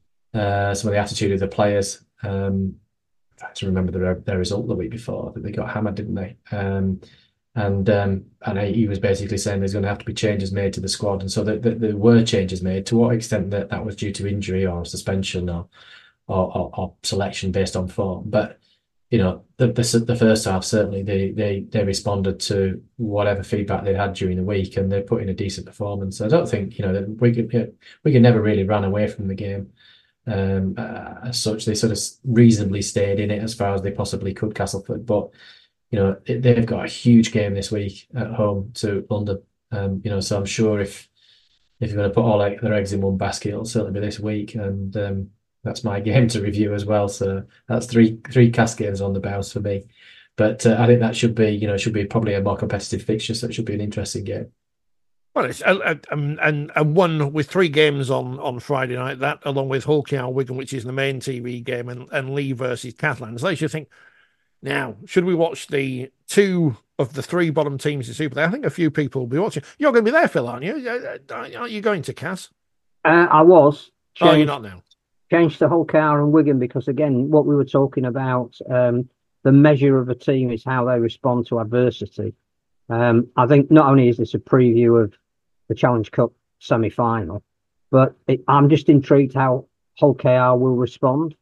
uh, some of the attitude of the players. Um, I have to remember their their result the week before. I think they got hammered, didn't they? Um, And um, and he was basically saying there's going to have to be changes made to the squad, and so there, there, there were changes made. To what extent that, that was due to injury or suspension or or, or or selection based on form, but you know the the, the first half certainly they, they they responded to whatever feedback they had during the week, and they put in a decent performance. I don't think you know we could we could never really ran away from the game um, uh, as such. They sort of reasonably stayed in it as far as they possibly could, Castleford, but. You know, it, they've got a huge game this week at home to London. Um, you know, so I'm sure if if you're going to put all like, their eggs in one basket, it'll certainly be this week, and um, that's my game to review as well. So that's three three cast games on the bounce for me. But uh, I think that should be, you know, should be probably a more competitive fixture. So it should be an interesting game. Well, it's uh, um, and and one with three games on, on Friday night. That along with Hull K R Wigan, which is the main T V game, and, and Lee versus Catalans. They should think. Now, should we watch the two of the three bottom teams in Super League? I think a few people will be watching. You're going to be there, Phil, aren't you? Aren't you going to, Cass? Uh, I was. Changed, oh, you're not now? Changed to Hull K R and Wigan because, again, what we were talking about, um, the measure of a team is how they respond to adversity. Um, I think not only is this a preview of the Challenge Cup semi-final, but it, I'm just intrigued how Hull K R will respond.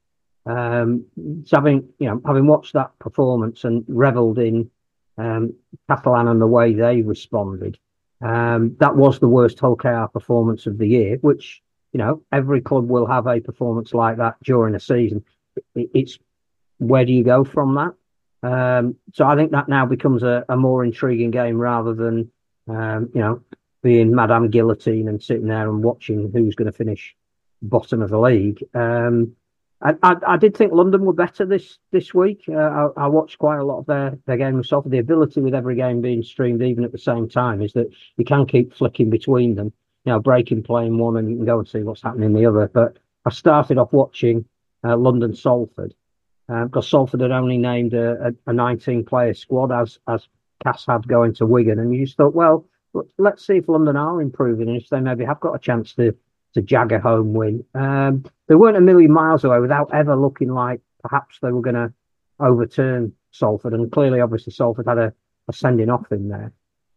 Um, so having you know having watched that performance and revelled in um, Catalan and the way they responded, um, that was the worst Hull K R performance of the year. Which you know every club will have a performance like that during a season. It, it's where do you go from that? Um, so I think that now becomes a, a more intriguing game rather than um, you know being Madame Guillotine and sitting there and watching who's going to finish bottom of the league. Um, I, I, I did think London were better this this week. Uh, I, I watched quite a lot of their, their game myself. The ability with every game being streamed even at the same time is that you can keep flicking between them. You know, breaking play in one and you can go and see what's happening in the other. But I started off watching uh, London Salford uh, because Salford had only named a, a, a nineteen-player squad as as Cass had going to Wigan. And you just thought, well, let's see if London are improving and if they maybe have got a chance to to jag a home win. Um, they weren't a million miles away without ever looking like perhaps they were going to overturn Salford. And clearly, obviously, Salford had a, a sending off in there.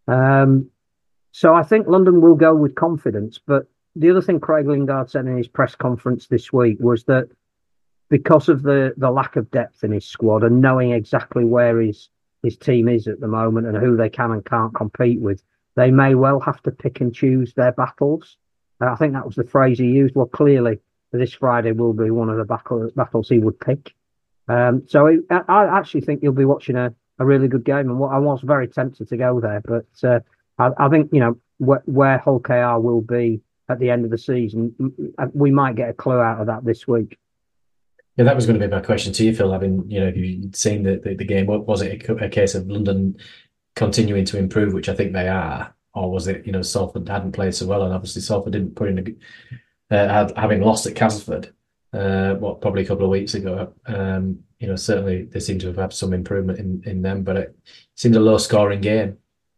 Um, so I think London will go with confidence. But the other thing Craig Lingard said in his press conference this week was that because of the, the lack of depth in his squad and knowing exactly where his, his team is at the moment and who they can and can't compete with, they may well have to pick and choose their battles. I think that was the phrase he used. Well, clearly, this Friday will be one of the battle, battles he would pick. Um, so it, I, I actually think you'll be watching a, a really good game. And what, I was very tempted to go there. But uh, I, I think, you know, wh- where Hull K R will be at the end of the season, we might get a clue out of that this week. Yeah, that was going to be my question to you, Phil. Having, you know, you'd seen the, the, the game, was it a, a case of London continuing to improve, which I think they are? Or was it, you know, Salford hadn't played so well, and obviously Salford didn't put in a, uh, had, having lost at Castleford, uh, what probably a couple of weeks ago. Um, you know, certainly they seem to have had some improvement in, in them, but it seemed a low-scoring game.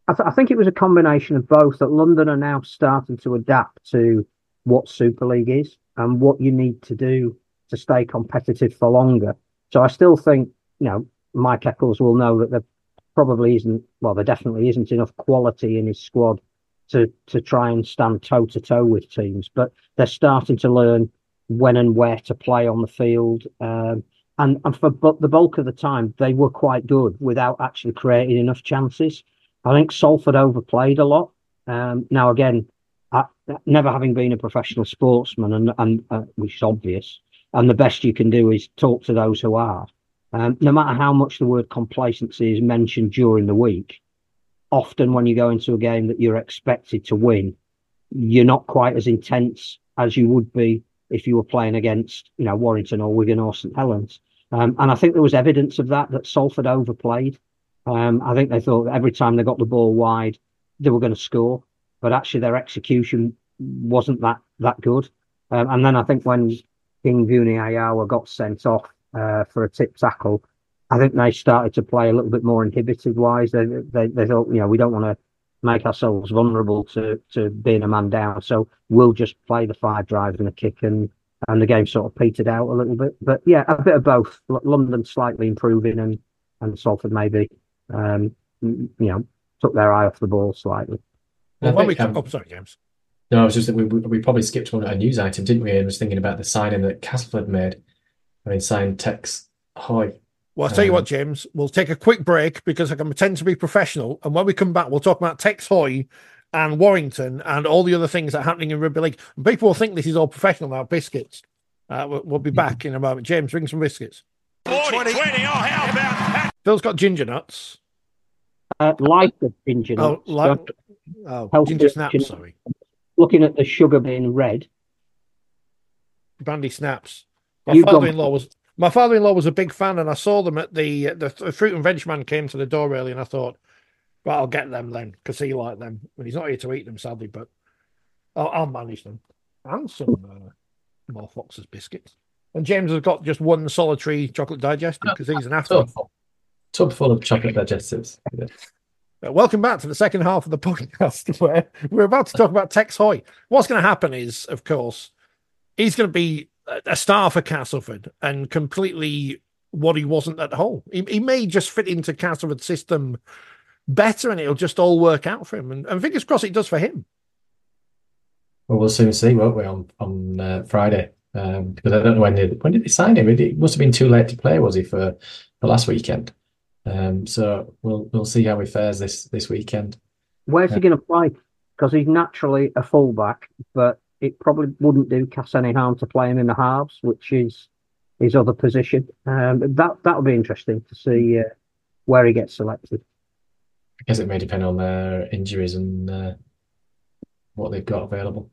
I, th- I think it was a combination of both. That London are now starting to adapt to what Super League is and what you need to do to stay competitive for longer. So I still think, you know, Mike Eccles will know that there probably isn't, well, there definitely isn't enough quality in his squad to to try and stand toe to toe with teams, but they're starting to learn when and where to play on the field. Um, and and for but the bulk of the time, they were quite good without actually creating enough chances. I think Salford overplayed a lot. Um, now, again, I, never having been a professional sportsman, and, and uh, which is obvious, and the best you can do is talk to those who are. Um, no matter how much the word complacency is mentioned during the week, often when you go into a game that you're expected to win, you're not quite as intense as you would be if you were playing against, you know, Warrington or Wigan or St Helens. Um, and I think there was evidence of that, that Salford overplayed. Um, I think they thought every time they got the ball wide, they were going to score, but actually their execution wasn't that that good. Um, and then I think when King Vuniyayawa got sent off uh, for a tip tackle, I think they started to play a little bit more inhibited wise. They, they they thought, you know, we don't want to make ourselves vulnerable to to being a man down, so we'll just play the five drives and a kick, and and the game sort of petered out a little bit. But yeah, a bit of both. L- London slightly improving, and and Salford maybe, um, you know, took their eye off the ball slightly. Well, when think, we, um, oh, sorry, James. No, I was just that we, we we probably skipped one a news item, didn't we? And was thinking about the signing that Castleford made. I mean, signed Tex Hoy. Well, I'll tell you Um, what, James, we'll take a quick break because I can pretend to be professional. And when we come back, we'll talk about Tex Hoy and Warrington and all the other things that are happening in rugby league. And people will think this is all professional now, biscuits. Uh, we'll, we'll be back in a moment. James, bring some biscuits. forty, twenty, oh, how about that? Phil's got ginger nuts. Uh, like the ginger Oh, nuts. like, Don't- oh healthy ginger snaps, ginger- sorry. Looking at the sugar being red. Brandy snaps. My You've gone- father-in-law was my father-in-law was a big fan, and I saw them at the the, the fruit and veg man came to the door early, and I thought, well, I'll get them then because he liked them. But he's not here to eat them, sadly, but I'll, I'll manage them. And some uh, more Fox's biscuits. And James has got just one solitary chocolate digestive because he's an athlete. Tub full, tub full of chocolate digestives. Yeah. Uh, welcome back to the second half of the podcast where we're about to talk about Tex Hoy. What's going to happen is, of course, he's going to be a- a star for Castleford and completely what he wasn't at Hull. He, he may just fit into Castleford's system better and it'll just all work out for him. And, and fingers crossed it does for him. Well, we'll soon see, won't we, on on uh, Friday? Um, because I don't know when did when did they sign him? It, it must have been too late to play, was he, for the last weekend? Um, so we'll we'll see how he fares this this weekend. Where's he Uh, going to play? Because he's naturally a fullback, but it probably wouldn't do Cass any harm to play him in the halves, which is his other position. Um, that that'll be interesting to see uh, where he gets selected. I guess it may depend on their injuries and uh, what they've got available.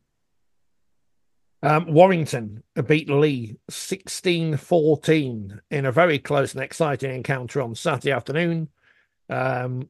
Um, Warrington beat Lee sixteen fourteen in a very close and exciting encounter on Saturday afternoon. Um,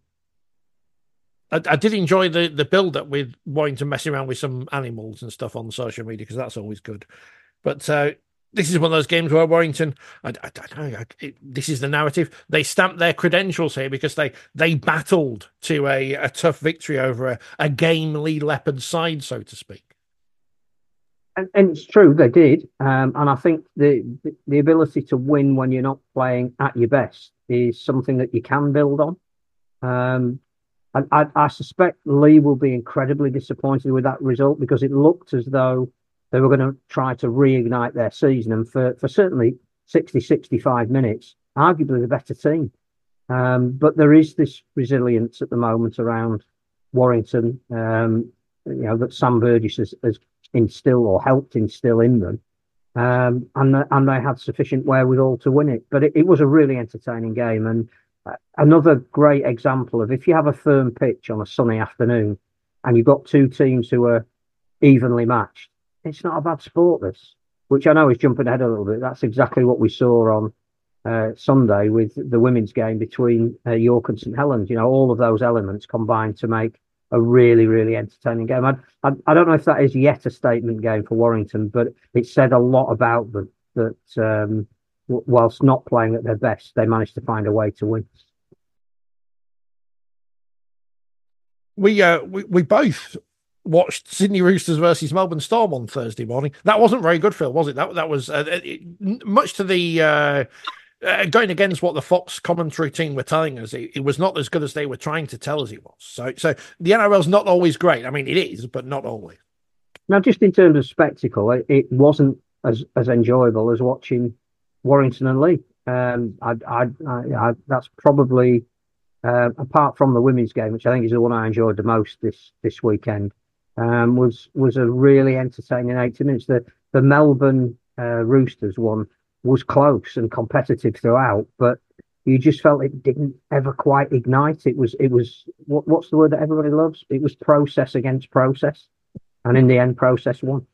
I, I did enjoy the, the build-up with Warrington messing around with some animals and stuff on social media because that's always good. But uh, this is one of those games where Warrington, I, I don't know, I- it, this is the narrative. They stamped their credentials here because they they battled to a, a tough victory over a, a game Lee Leopard side, so to speak. And, and it's true, they did. Um, and I think the, the the ability to win when you're not playing at your best is something that you can build on. Um, and I, I suspect Lee will be incredibly disappointed with that result because it looked as though they were going to try to reignite their season. And for, for certainly sixty, sixty-five minutes, arguably the better team. Um, but there is this resilience at the moment around Warrington, um, you know, that Sam Burgess has, has instilled or helped instill in them. Um, and, the, and they had sufficient wherewithal to win it. But it, it was a really entertaining game. And uh, another great example of if you have a firm pitch on a sunny afternoon and you've got two teams who are evenly matched, it's not a bad sport, this, which I know is jumping ahead a little bit. That's exactly what we saw on uh, Sunday with the women's game between uh, York and St Helens. You know, all of those elements combined to make a really, really entertaining game. I, I, I don't know if that is yet a statement game for Warrington, but it said a lot about them that um, w- whilst not playing at their best, they managed to find a way to win. we uh we, we both watched Sydney Roosters versus Melbourne Storm on Thursday morning. That wasn't very good, Phil, was it? That that was uh, it, much to the uh, uh, going against what the Fox commentary team were telling us. It, it was not as good as they were trying to tell us it was. So, so the N R L's not always great. I mean, it is, but not always. Now, just in terms of spectacle, it, it wasn't as as enjoyable as watching Warrington and Leigh. Um, I, I, I, I that's probably uh, apart from the women's game, which I think is the one I enjoyed the most this this weekend. Um, was was a really entertaining eighty minutes. The the Melbourne uh, Roosters one was close and competitive throughout, but you just felt it didn't ever quite ignite. It was it was what, what's the word that everybody loves? It was process against process, and in the end, process won.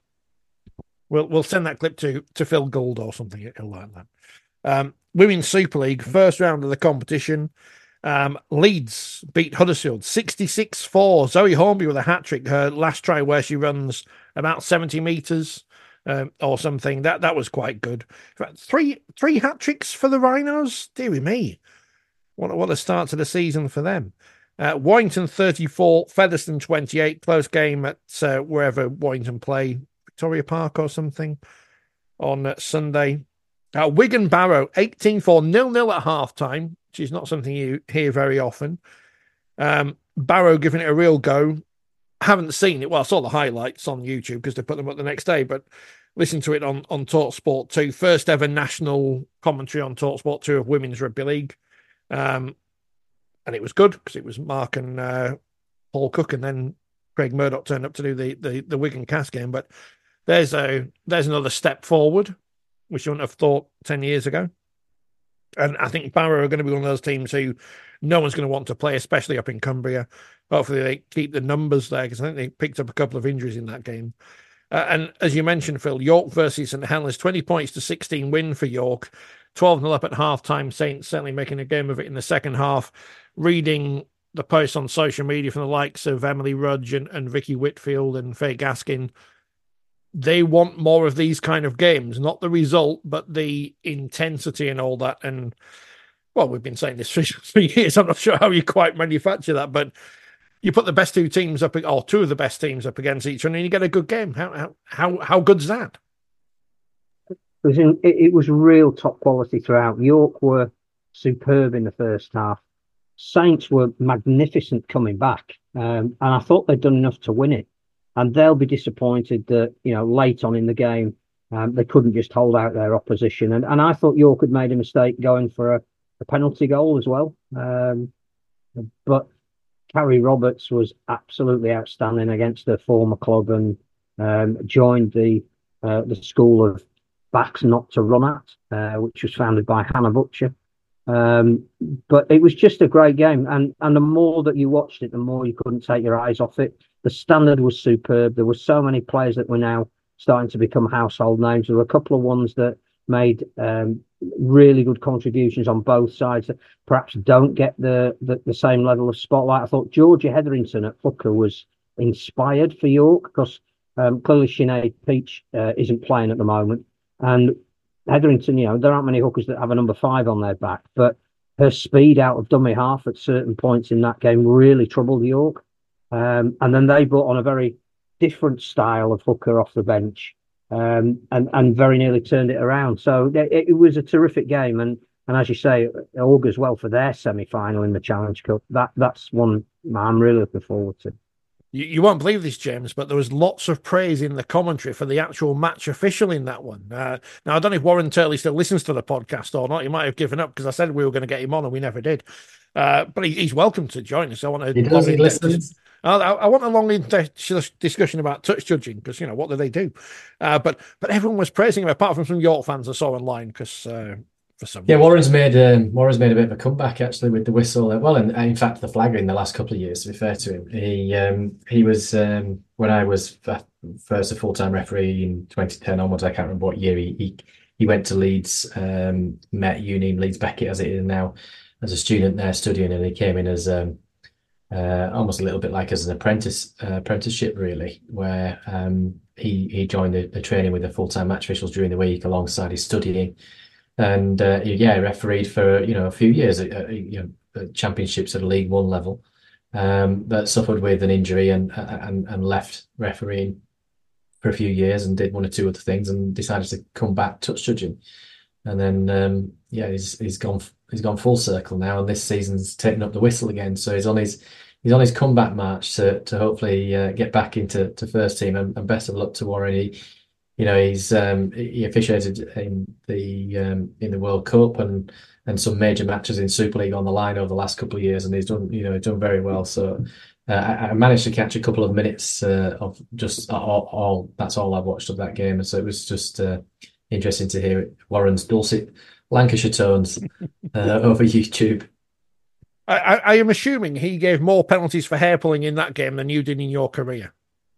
We'll we'll send that clip to to Phil Gould or something. He'll like that. Um, Women's Super League, first round of the competition. Um, Leeds beat Huddersfield sixty-six four. Zoe Hornby with a hat-trick, her last try where she runs about seventy metres um, or something. That that was quite good. Three three hat-tricks for the Rhinos? Deary me. What, what a start to the season for them. Uh, Warrington thirty-four, Featherstone twenty-eight. Close game at uh, wherever Warrington play, Victoria Park or something, on uh, Sunday. Uh, Wigan Barrow eighteen four, nil nil at half-time, which is not something you hear very often. Um, Barrow giving it a real go. Haven't seen it. Well, I saw the highlights on YouTube because they put them up the next day, but listen to it on, on TalkSport two. First ever national commentary on TalkSport two of Women's Rugby League. Um, and it was good because it was Mark and uh, Paul Cook, and then Craig Murdoch turned up to do the, the, the Wigan cast game. But there's a there's another step forward, which you wouldn't have thought ten years ago. And I think Barrow are going to be one of those teams who no one's going to want to play, especially up in Cumbria. Hopefully they keep the numbers there, because I think they picked up a couple of injuries in that game. Uh, and as you mentioned, Phil, York versus St Helens, twenty points to sixteen win for York. twelve nil up at half-time. Saints certainly making a game of it in the second half. Reading the posts on social media from the likes of Emily Rudge and, and Vicky Whitfield and Faye Gaskin, they want more of these kind of games, not the result, but the intensity and all that. And, well, we've been saying this for, for years. I'm not sure how you quite manufacture that, but you put the best two teams up, or two of the best teams up against each other, and you get a good game. How how how, how good's that? It was, in, it, it was real top quality throughout. York were superb in the first half. Saints were magnificent coming back, um, and I thought they'd done enough to win it. And they'll be disappointed that, you know, late on in the game, um, they couldn't just hold out their opposition. And and I thought York had made a mistake going for a, a penalty goal as well. Um, but Carrie Roberts was absolutely outstanding against her former club, and um, joined the uh, the school of backs not to run at, uh, which was founded by Hannah Butcher. Um, but it was just a great game. And, and the more that you watched it, the more you couldn't take your eyes off it. The standard was superb. There were so many players that were now starting to become household names. There were a couple of ones that made um, really good contributions on both sides that perhaps don't get the, the, the same level of spotlight. I thought Georgia Hetherington at hooker was inspired for York, because um, clearly Sinead Peach uh, isn't playing at the moment. And Hetherington, you know, there aren't many hookers that have a number five on their back, but her speed out of dummy half at certain points in that game really troubled York. Um, and then they brought on a very different style of hooker off the bench, um, and, and very nearly turned it around. So it, it was a terrific game. And, and as you say, it augurs well for their semi-final in the Challenge Cup. That That's one I'm really looking forward to. You, you won't believe this, James, but there was lots of praise in the commentary for the actual match official in that one. Uh, now, I don't know if Warren Turley still listens to the podcast or not. He might have given up, because I said we were going to get him on and we never did. Uh, but he, he's welcome to join us. I want to. He does, he listens. I, I want a long discussion about touch judging, because, you know, what do they do? Uh, but but everyone was praising him, apart from some York fans I saw online, because uh, for some yeah, reason. Warren's made um, Warren's made a bit of a comeback actually with the whistle. Well, and in fact, the flagger in the last couple of years. To be fair to him, he um, he was um, when I was first a full time referee in twenty ten onwards. I can't remember what year he he, he went to Leeds, um, met Union Leeds Beckett as it is now, as a student there studying, and he came in as um, uh, almost a little bit like as an apprentice uh, apprenticeship really, where um, he he joined the, the training with the full time match officials during the week alongside his studying. And uh, yeah, refereed for you know a few years, uh, you know, championships at a League One level, um, that suffered with an injury and and and left refereeing for a few years and did one or two other things and decided to come back touch judging. And then um, yeah, he's he's gone he's gone full circle now, and this season's taken up the whistle again. So he's on his he's on his comeback march to to hopefully uh, get back into to first team. And, and best of luck to Warren. He, you know, he's um, he officiated in the um, in the World Cup and and some major matches in Super League on the line over the last couple of years, and he's done you know done very well. So uh, I, I managed to catch a couple of minutes uh, of just all, all that's all I've watched of that game, and so it was just uh, interesting to hear Warren's dulcet Lancashire tones uh, over YouTube. I, I, I am assuming he gave more penalties for hair pulling in that game than you did in your career.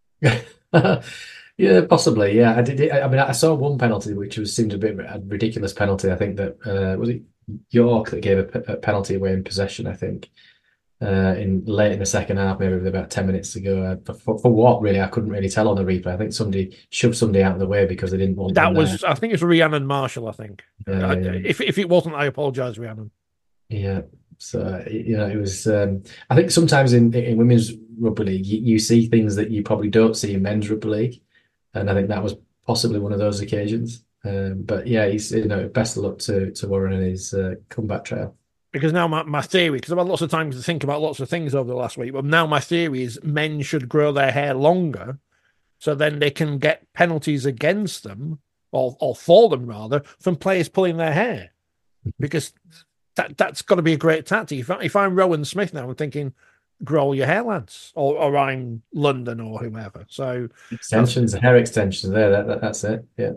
Yeah, possibly. Yeah, I did. I mean, I saw one penalty which was seemed a bit a ridiculous penalty. I think that uh, was it York that gave a, a penalty away in possession. I think uh, in late in the second half, maybe about ten minutes ago. Uh, for, for what really, I couldn't really tell on the replay. I think somebody shoved somebody out of the way because they didn't want that. Was there. I think it was Rhiannon Marshall. I think. Uh, I, yeah. If if it wasn't, I apologise, Rhiannon. Yeah. So you know, it was. Um, I think sometimes in in women's rugby league, you, you see things that you probably don't see in men's rugby league. And I think that was possibly one of those occasions. Um, but yeah, he's you know best of luck to to Warren and his uh, comeback trail. Because now my, my theory, because I've had lots of time to think about lots of things over the last week, but now my theory is men should grow their hair longer, so then they can get penalties against them or or for them rather from players pulling their hair, because that that's got to be a great tactic. If, I, if I'm Rowan Smith now, I'm thinking, grow your hair, lads, or, or I'm London or whomever. So extensions, hair extensions. There, that, that, that's it. Yeah.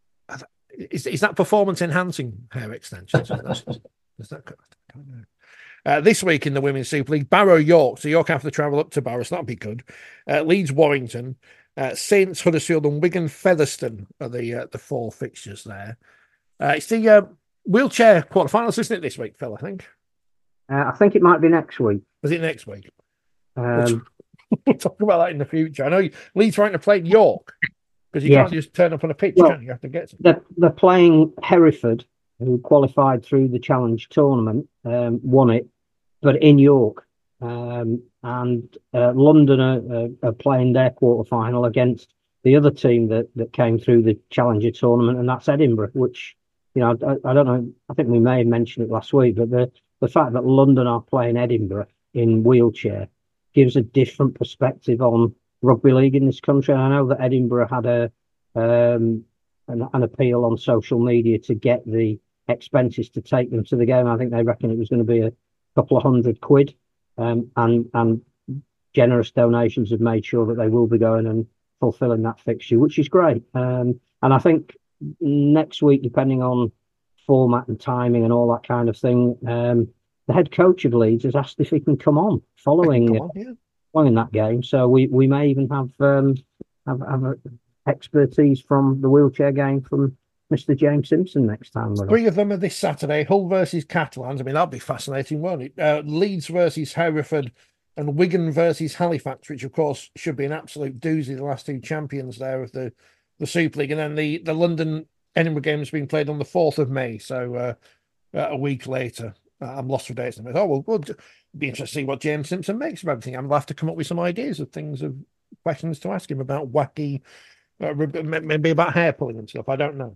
Is is that performance enhancing hair extensions? Is that good? I don't know. Uh, this week in the Women's Super League, Barrow York. So York have to travel up to Barrow. So that'd be good. Uh, Leeds Warrington, uh, Saints Huddersfield, and Wigan Featherstone are the uh, the four fixtures there. Uh, it's the uh, wheelchair quarterfinals, isn't it? This week, Phil, I think. Uh, I think it might be next week. Was it next week? Um, we'll talk about that in the future. I know Leeds trying to play York because you yes. can't just turn up on a pitch, well, can you? You have to get some. They're, they're playing Hereford, who qualified through the Challenge tournament, um, won it, but in York. Um, and uh, London are, are playing their quarter final against the other team that, that came through the Challenger tournament, and that's Edinburgh, which, you know, I, I don't know, I think we may have mentioned it last week, but the, the fact that London are playing Edinburgh in wheelchair gives a different perspective on rugby league in this country. And I know that Edinburgh had a um, an, an appeal on social media to get the expenses to take them to the game. I think they reckon it was going to be a couple of hundred quid, um, and and generous donations have made sure that they will be going and fulfilling that fixture, which is great. Um, and I think next week, depending on format and timing and all that kind of thing, um, the head coach of Leeds has asked if he can come on following come on, yeah. following that game. So we, we may even have um, have, have expertise from the wheelchair game from Mister James Simpson next time. Three of them are this Saturday: Hull versus Catalans. I mean, that'll be fascinating, won't it? Uh, Leeds versus Hereford, and Wigan versus Halifax, which of course should be an absolute doozy. The last two champions there of the the Super League, and then the the London Edinburgh game is being played on the fourth of May, so uh, uh, a week later. Uh, I'm lost for dates. Oh, well, we'll be interested to see what James Simpson makes of everything. I'm going to have to come up with some ideas of things, of questions to ask him about wacky, uh, maybe about hair pulling and stuff. I don't know.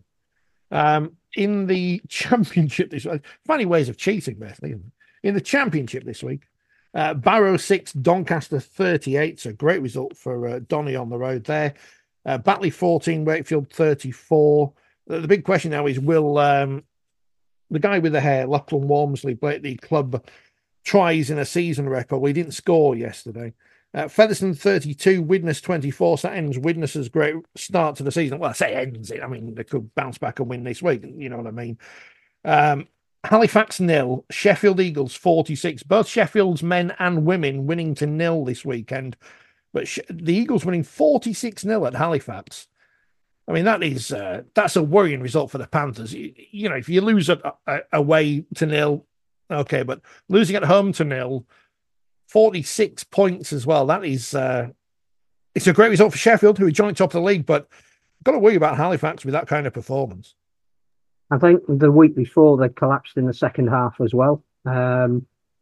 Um, in the championship this week, funny ways of cheating, basically. In the championship this week, uh, Barrow six, Doncaster thirty-eight. So great result for uh, Donny on the road there. Uh, Batley fourteen, Wakefield thirty-four. The, the big question now is, will um, the guy with the hair, Lachlan Walmsley, break the club tries in a season record? Well, he didn't score yesterday. Uh, Featherstone thirty-two, Widnes twenty-four. So that ends Widnes's great start to the season. Well, I say ends it. I mean, they could bounce back and win this week. You know what I mean? Um, Halifax nil, Sheffield Eagles forty-six. Both Sheffield's men and women winning to nil this weekend. But sh- the Eagles winning forty-six nil at Halifax. I mean, that is uh, that's a worrying result for the Panthers. You, you know, if you lose a, a, away to nil, okay, but losing at home to nil, forty-six points as well. That is, uh, it's a great result for Sheffield, who are joint top of the league, but got to worry about Halifax with that kind of performance. I think the week before they collapsed in the second half as well. Um,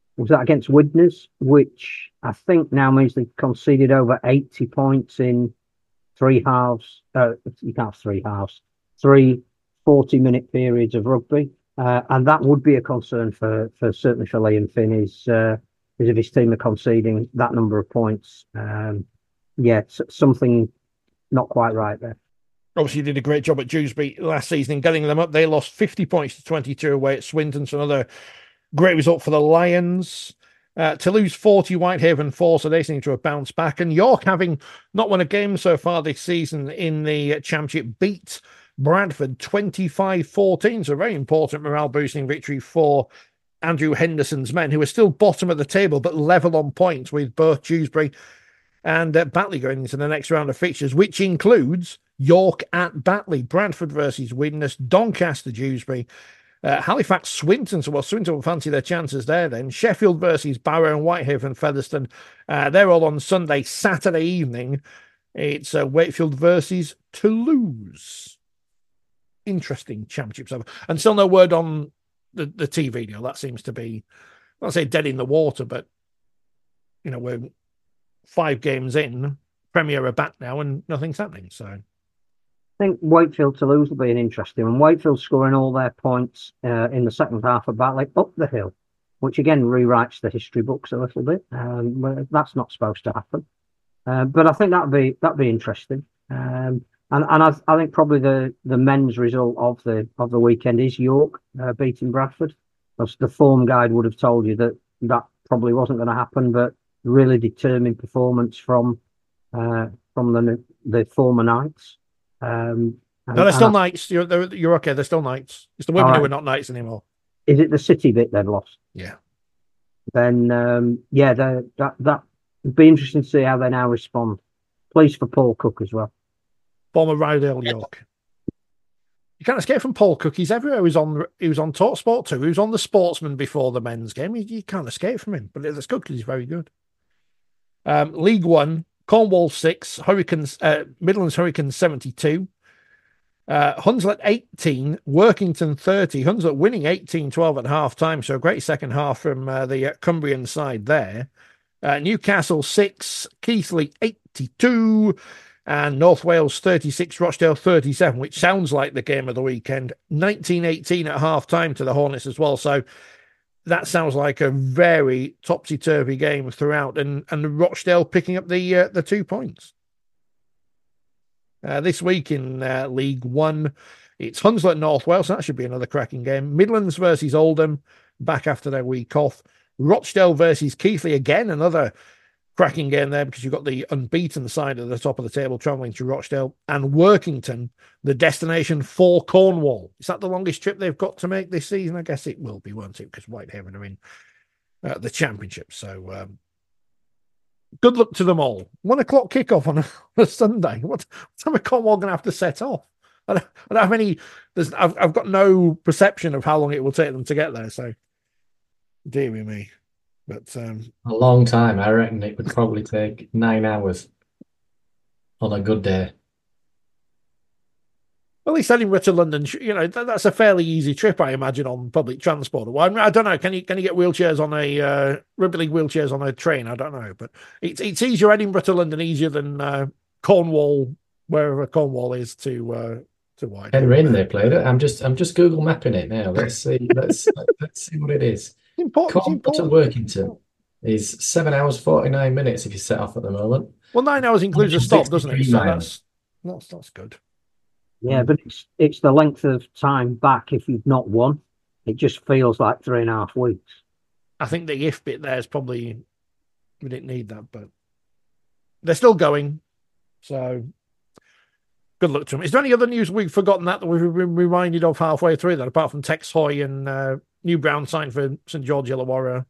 was that against Widnes, which I think now means they've conceded over eighty points in three halves. Uh, you can't have three halves, three forty-minute periods of rugby. Uh, and that would be a concern for, for certainly for Liam Finn, is, uh, is if his team are conceding that number of points. Um, yeah, something not quite right there. Obviously, you did a great job at Dewsbury last season in getting them up. They lost fifty points to twenty-two away at Swinton, so another great result for the Lions. Uh, Toulouse forty, Whitehaven four, so they seem to have bounced back. And York, having not won a game so far this season in the Championship, beat Bradford twenty-five fourteen, so a very important morale-boosting victory for Andrew Henderson's men, who are still bottom of the table, but level on points with both Dewsbury and uh, Batley going into the next round of fixtures, which includes York at Batley, Bradford versus Widnes, Doncaster, Dewsbury, uh, Halifax, Swinton. So, well, Swinton will fancy their chances there then. Sheffield versus Barrow, and Whitehaven, Featherstone. Uh, they're all on Sunday. Saturday evening, it's uh, Wakefield versus Toulouse. Interesting championships. And still no word on the, the T V deal. That seems to be, I'll say dead in the water, but, you know, we're five games in, Premier are back now, and nothing's happening. So I think Wakefield Toulouse will be an interesting one. Wakefield scoring all their points uh, in the second half of Batley up the hill, which again rewrites the history books a little bit. Um, that's not supposed to happen, uh, but I think that'd be that'd be interesting. Um, and and I, I think probably the, the men's result of the of the weekend is York uh, beating Bradford. Because the form guide would have told you that that probably wasn't going to happen, but really determined performance from uh, from the the former Knights. Um, and, no, they're still I, Knights. You're they're, you're okay. They're still Knights. It's the women right. who are not Knights anymore. Is it the City bit they've lost? Yeah. Then um, yeah, that that would be interesting to see how they now respond. Pleased for Paul Cook as well. Former Rydale York. You can't escape from Paul Cook. He's everywhere. He was on. He was on TalkSport too. He was on the Sportsman before the men's game. You, you can't escape from him. But it's good because he's very good. Um, League One, Cornwall six, Hurricanes, uh, Midlands Hurricanes seventy-two, uh, Hunslet eighteen, Workington thirty. Hunslet winning eighteen twelve at half time, so a great second half from uh, the uh, Cumbrian side there. Uh, Newcastle six, Keighley eighty-two, and North Wales thirty-six, Rochdale thirty-seven, which sounds like the game of the weekend. nineteen eighteen at half time to the Hornets as well, so that sounds like a very topsy-turvy game throughout, and, and Rochdale picking up the uh, the two points. Uh, this week in uh, League One, it's Hunslet North Wales, so that should be another cracking game. Midlands versus Oldham, back after their week off. Rochdale versus Keighley, again, another cracking game there because you've got the unbeaten side of the top of the table travelling to Rochdale, and Workington, the destination for Cornwall. Is that the longest trip they've got to make this season? I guess it will be, won't it? Because Whitehaven are in uh, the championship. So um, good luck to them all. One o'clock kickoff on a, on a Sunday. What, what time are Cornwall going to have to set off? I don't, I don't have any. There's, I've, I've got no perception of how long it will take them to get there. So, dearie me. But um, a long time. I reckon it would probably take nine hours on a good day. Well, at least Edinburgh to London, you know, that, that's a fairly easy trip, I imagine, on public transport. Well, I, mean, I don't know. Can you can you get wheelchairs on a uh, rugby league wheelchairs on a train? I don't know, but it's it's easier Edinburgh to London, easier than uh, Cornwall, wherever Cornwall is, to uh, to White. Penryn, they played it. I'm just I'm just Google mapping it now. Let's see. let's let's see what it is. Important, Cornwall to Workington is seven hours forty-nine minutes if you set off at the moment. Well, nine hours includes a stop, doesn't it? So that's, that's that's good. Yeah, but it's it's the length of time back if you've not won. It just feels like three and a half weeks. I think the if bit there is probably, we didn't need that, but they're still going. So good luck to them. Is there any other news we've forgotten that that we've been reminded of halfway through that, apart from Tex Hoy and uh, New Brown signed for St George Illawarra?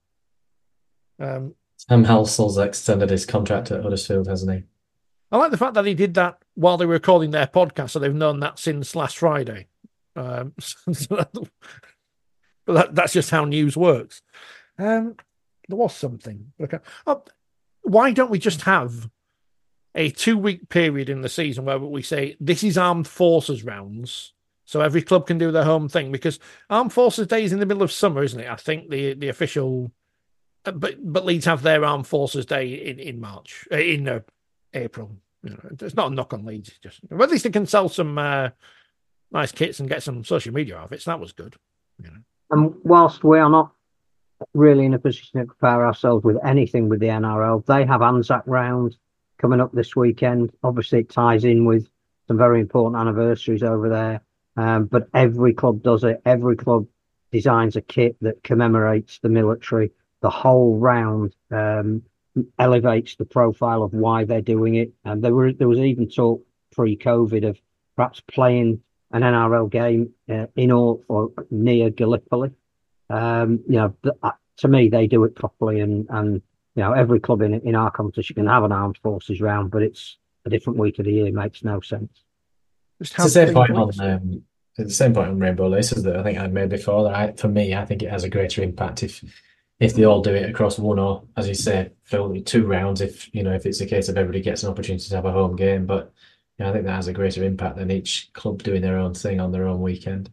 Um, Sam Halsall's extended his contract at Huddersfield, hasn't he? I like the fact that he did that while they were recording their podcast, so they've known that since last Friday. Um, but that, that's just how news works. Um, there was something. Okay. Oh, why don't we just have a two-week period in the season where we say, this is Armed Forces rounds, so every club can do their home thing? Because Armed Forces Day is in the middle of summer, isn't it? I think the, the official but but Leeds have their Armed Forces Day in in March, uh, in uh, April. You know, it's not a knock on Leeds. It's just, well, at least they can sell some uh, nice kits and get some social media outfits. That was good. You know. And whilst we are not really in a position to compare ourselves with anything with the N R L, they have Anzac Round coming up this weekend. Obviously, it ties in with some very important anniversaries over there. Um, but every club does it. Every club designs a kit that commemorates the military. The whole round um, elevates the profile of why they're doing it. And there were there was even talk pre-COVID of perhaps playing an N R L game uh, in or, or near Gallipoli. Um, you know, th- to me, they do it properly, and and you know, every club in in our competition can have an armed forces round, but it's a different week of the year. Makes no sense. It's the same point on um, the same point on Rainbow Laces that I think I made before. That I, for me, I think it has a greater impact if if they all do it across one or, as you say, Phil, two rounds. If you know, if it's a case of everybody gets an opportunity to have a home game, but you know, I think that has a greater impact than each club doing their own thing on their own weekend.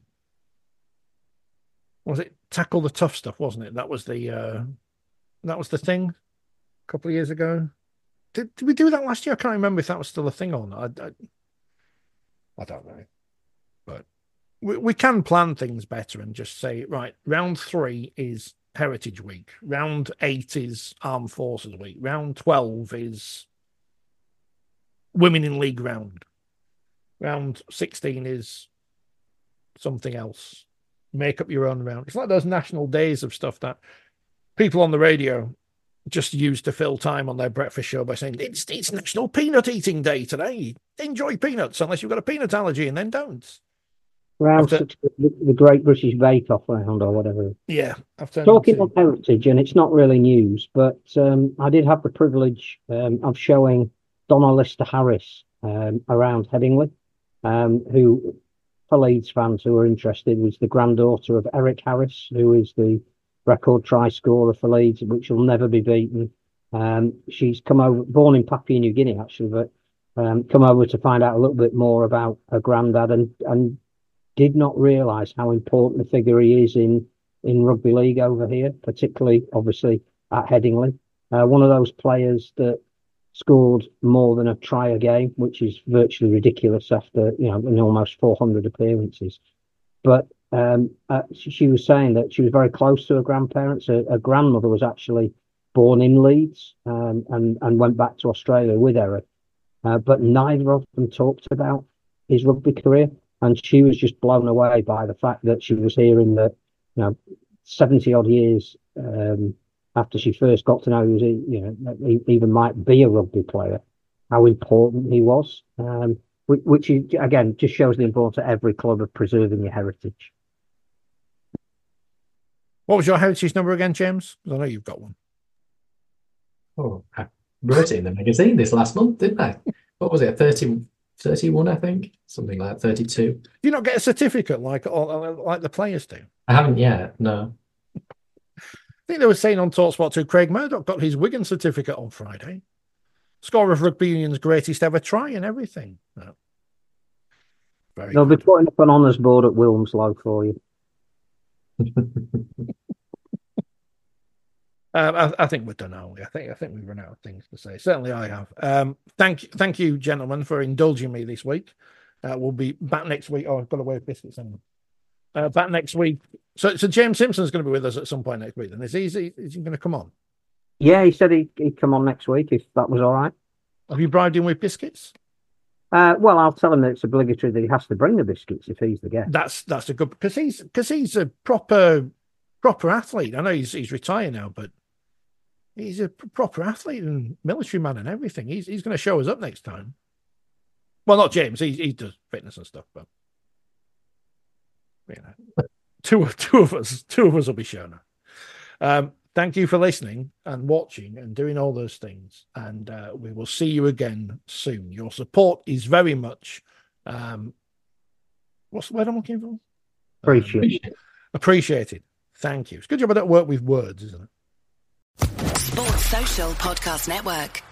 Was it Tackle the Tough Stuff? Wasn't it? That was the uh, that was the thing a couple of years ago. Did did we do that last year? I can't remember if that was still a thing or not. I, I, I don't know, but we we can plan things better and just say, right, round three is Heritage Week, round eight is Armed Forces Week, round twelve is Women in League round, round sixteen is something else. Make up your own round. It's like those national days of stuff that people on the radio just use to fill time on their breakfast show by saying it's it's National Peanut Eating Day today. Enjoy peanuts unless you've got a peanut allergy, and then don't. Round after, six, the, the Great British Bake Off round or whatever. Yeah. Talking of heritage, and it's not really news, but um, I did have the privilege um, of showing Donna Lister Harris um, around Headingley, um, who, for Leeds fans who are interested, was the granddaughter of Eric Harris, who is the record try scorer for Leeds, which will never be beaten. Um, she's come over, born in Papua New Guinea, actually, but um, come over to find out a little bit more about her granddad, and, and did not realise how important a figure he is in, in rugby league over here, particularly, obviously, at Headingley. Uh, one of those players that scored more than a try a game, which is virtually ridiculous after, you know, in almost four hundred appearances. But um, uh, she, she was saying that she was very close to her grandparents. Her, her grandmother was actually born in Leeds um, and, and went back to Australia with Eric. Uh, but neither of them talked about his rugby career. And she was just blown away by the fact that she was hearing that, you know, seventy odd years um, after she first got to know he was, you know, he even might be a rugby player, how important he was. Um, which, which is, again, just shows the importance of every club of preserving your heritage. What was your heritage number again, James? Because I know you've got one. Oh, I wrote it in the magazine this last month, didn't I? What was it, thirty, thirty-one, I think? Something like that, thirty-two. Do you not get a certificate like like the players do? I haven't yet, no. I think they were saying on TalkSport too, Craig Murdoch got his Wigan certificate on Friday. Score of Rugby Union's greatest ever try and everything. No. Very They'll good. be putting up an honours board at Wilmslow for you. um, I, I think we're done, aren't we? I think I think we've run out of things to say. Certainly I have. Um, thank, thank you, gentlemen, for indulging me this week. Uh, we'll be back next week. Oh, I've got to wear biscuits anyway. Uh, back next week. So, so James Simpson's going to be with us at some point next week. Then is he? Is he, is he going to come on? Yeah, he said he'd, he'd come on next week if that was all right. Have you bribed him with biscuits? Uh, well, I'll tell him that it's obligatory that he has to bring the biscuits if he's the guest. That's that's a good because he's because he's a proper proper athlete. I know he's he's retired now, but he's a proper athlete and military man and everything. He's he's going to show us up next time. Well, not James. He he does fitness and stuff, but you know, two two of us two of us will be shown up. Um, thank you for listening and watching and doing all those things. And uh, we will see you again soon. Your support is very much, um, what's the word I'm looking for? Appreciated. Um, appreciated. Thank you. It's a good job I don't work with words, isn't it? Sports Social Podcast Network.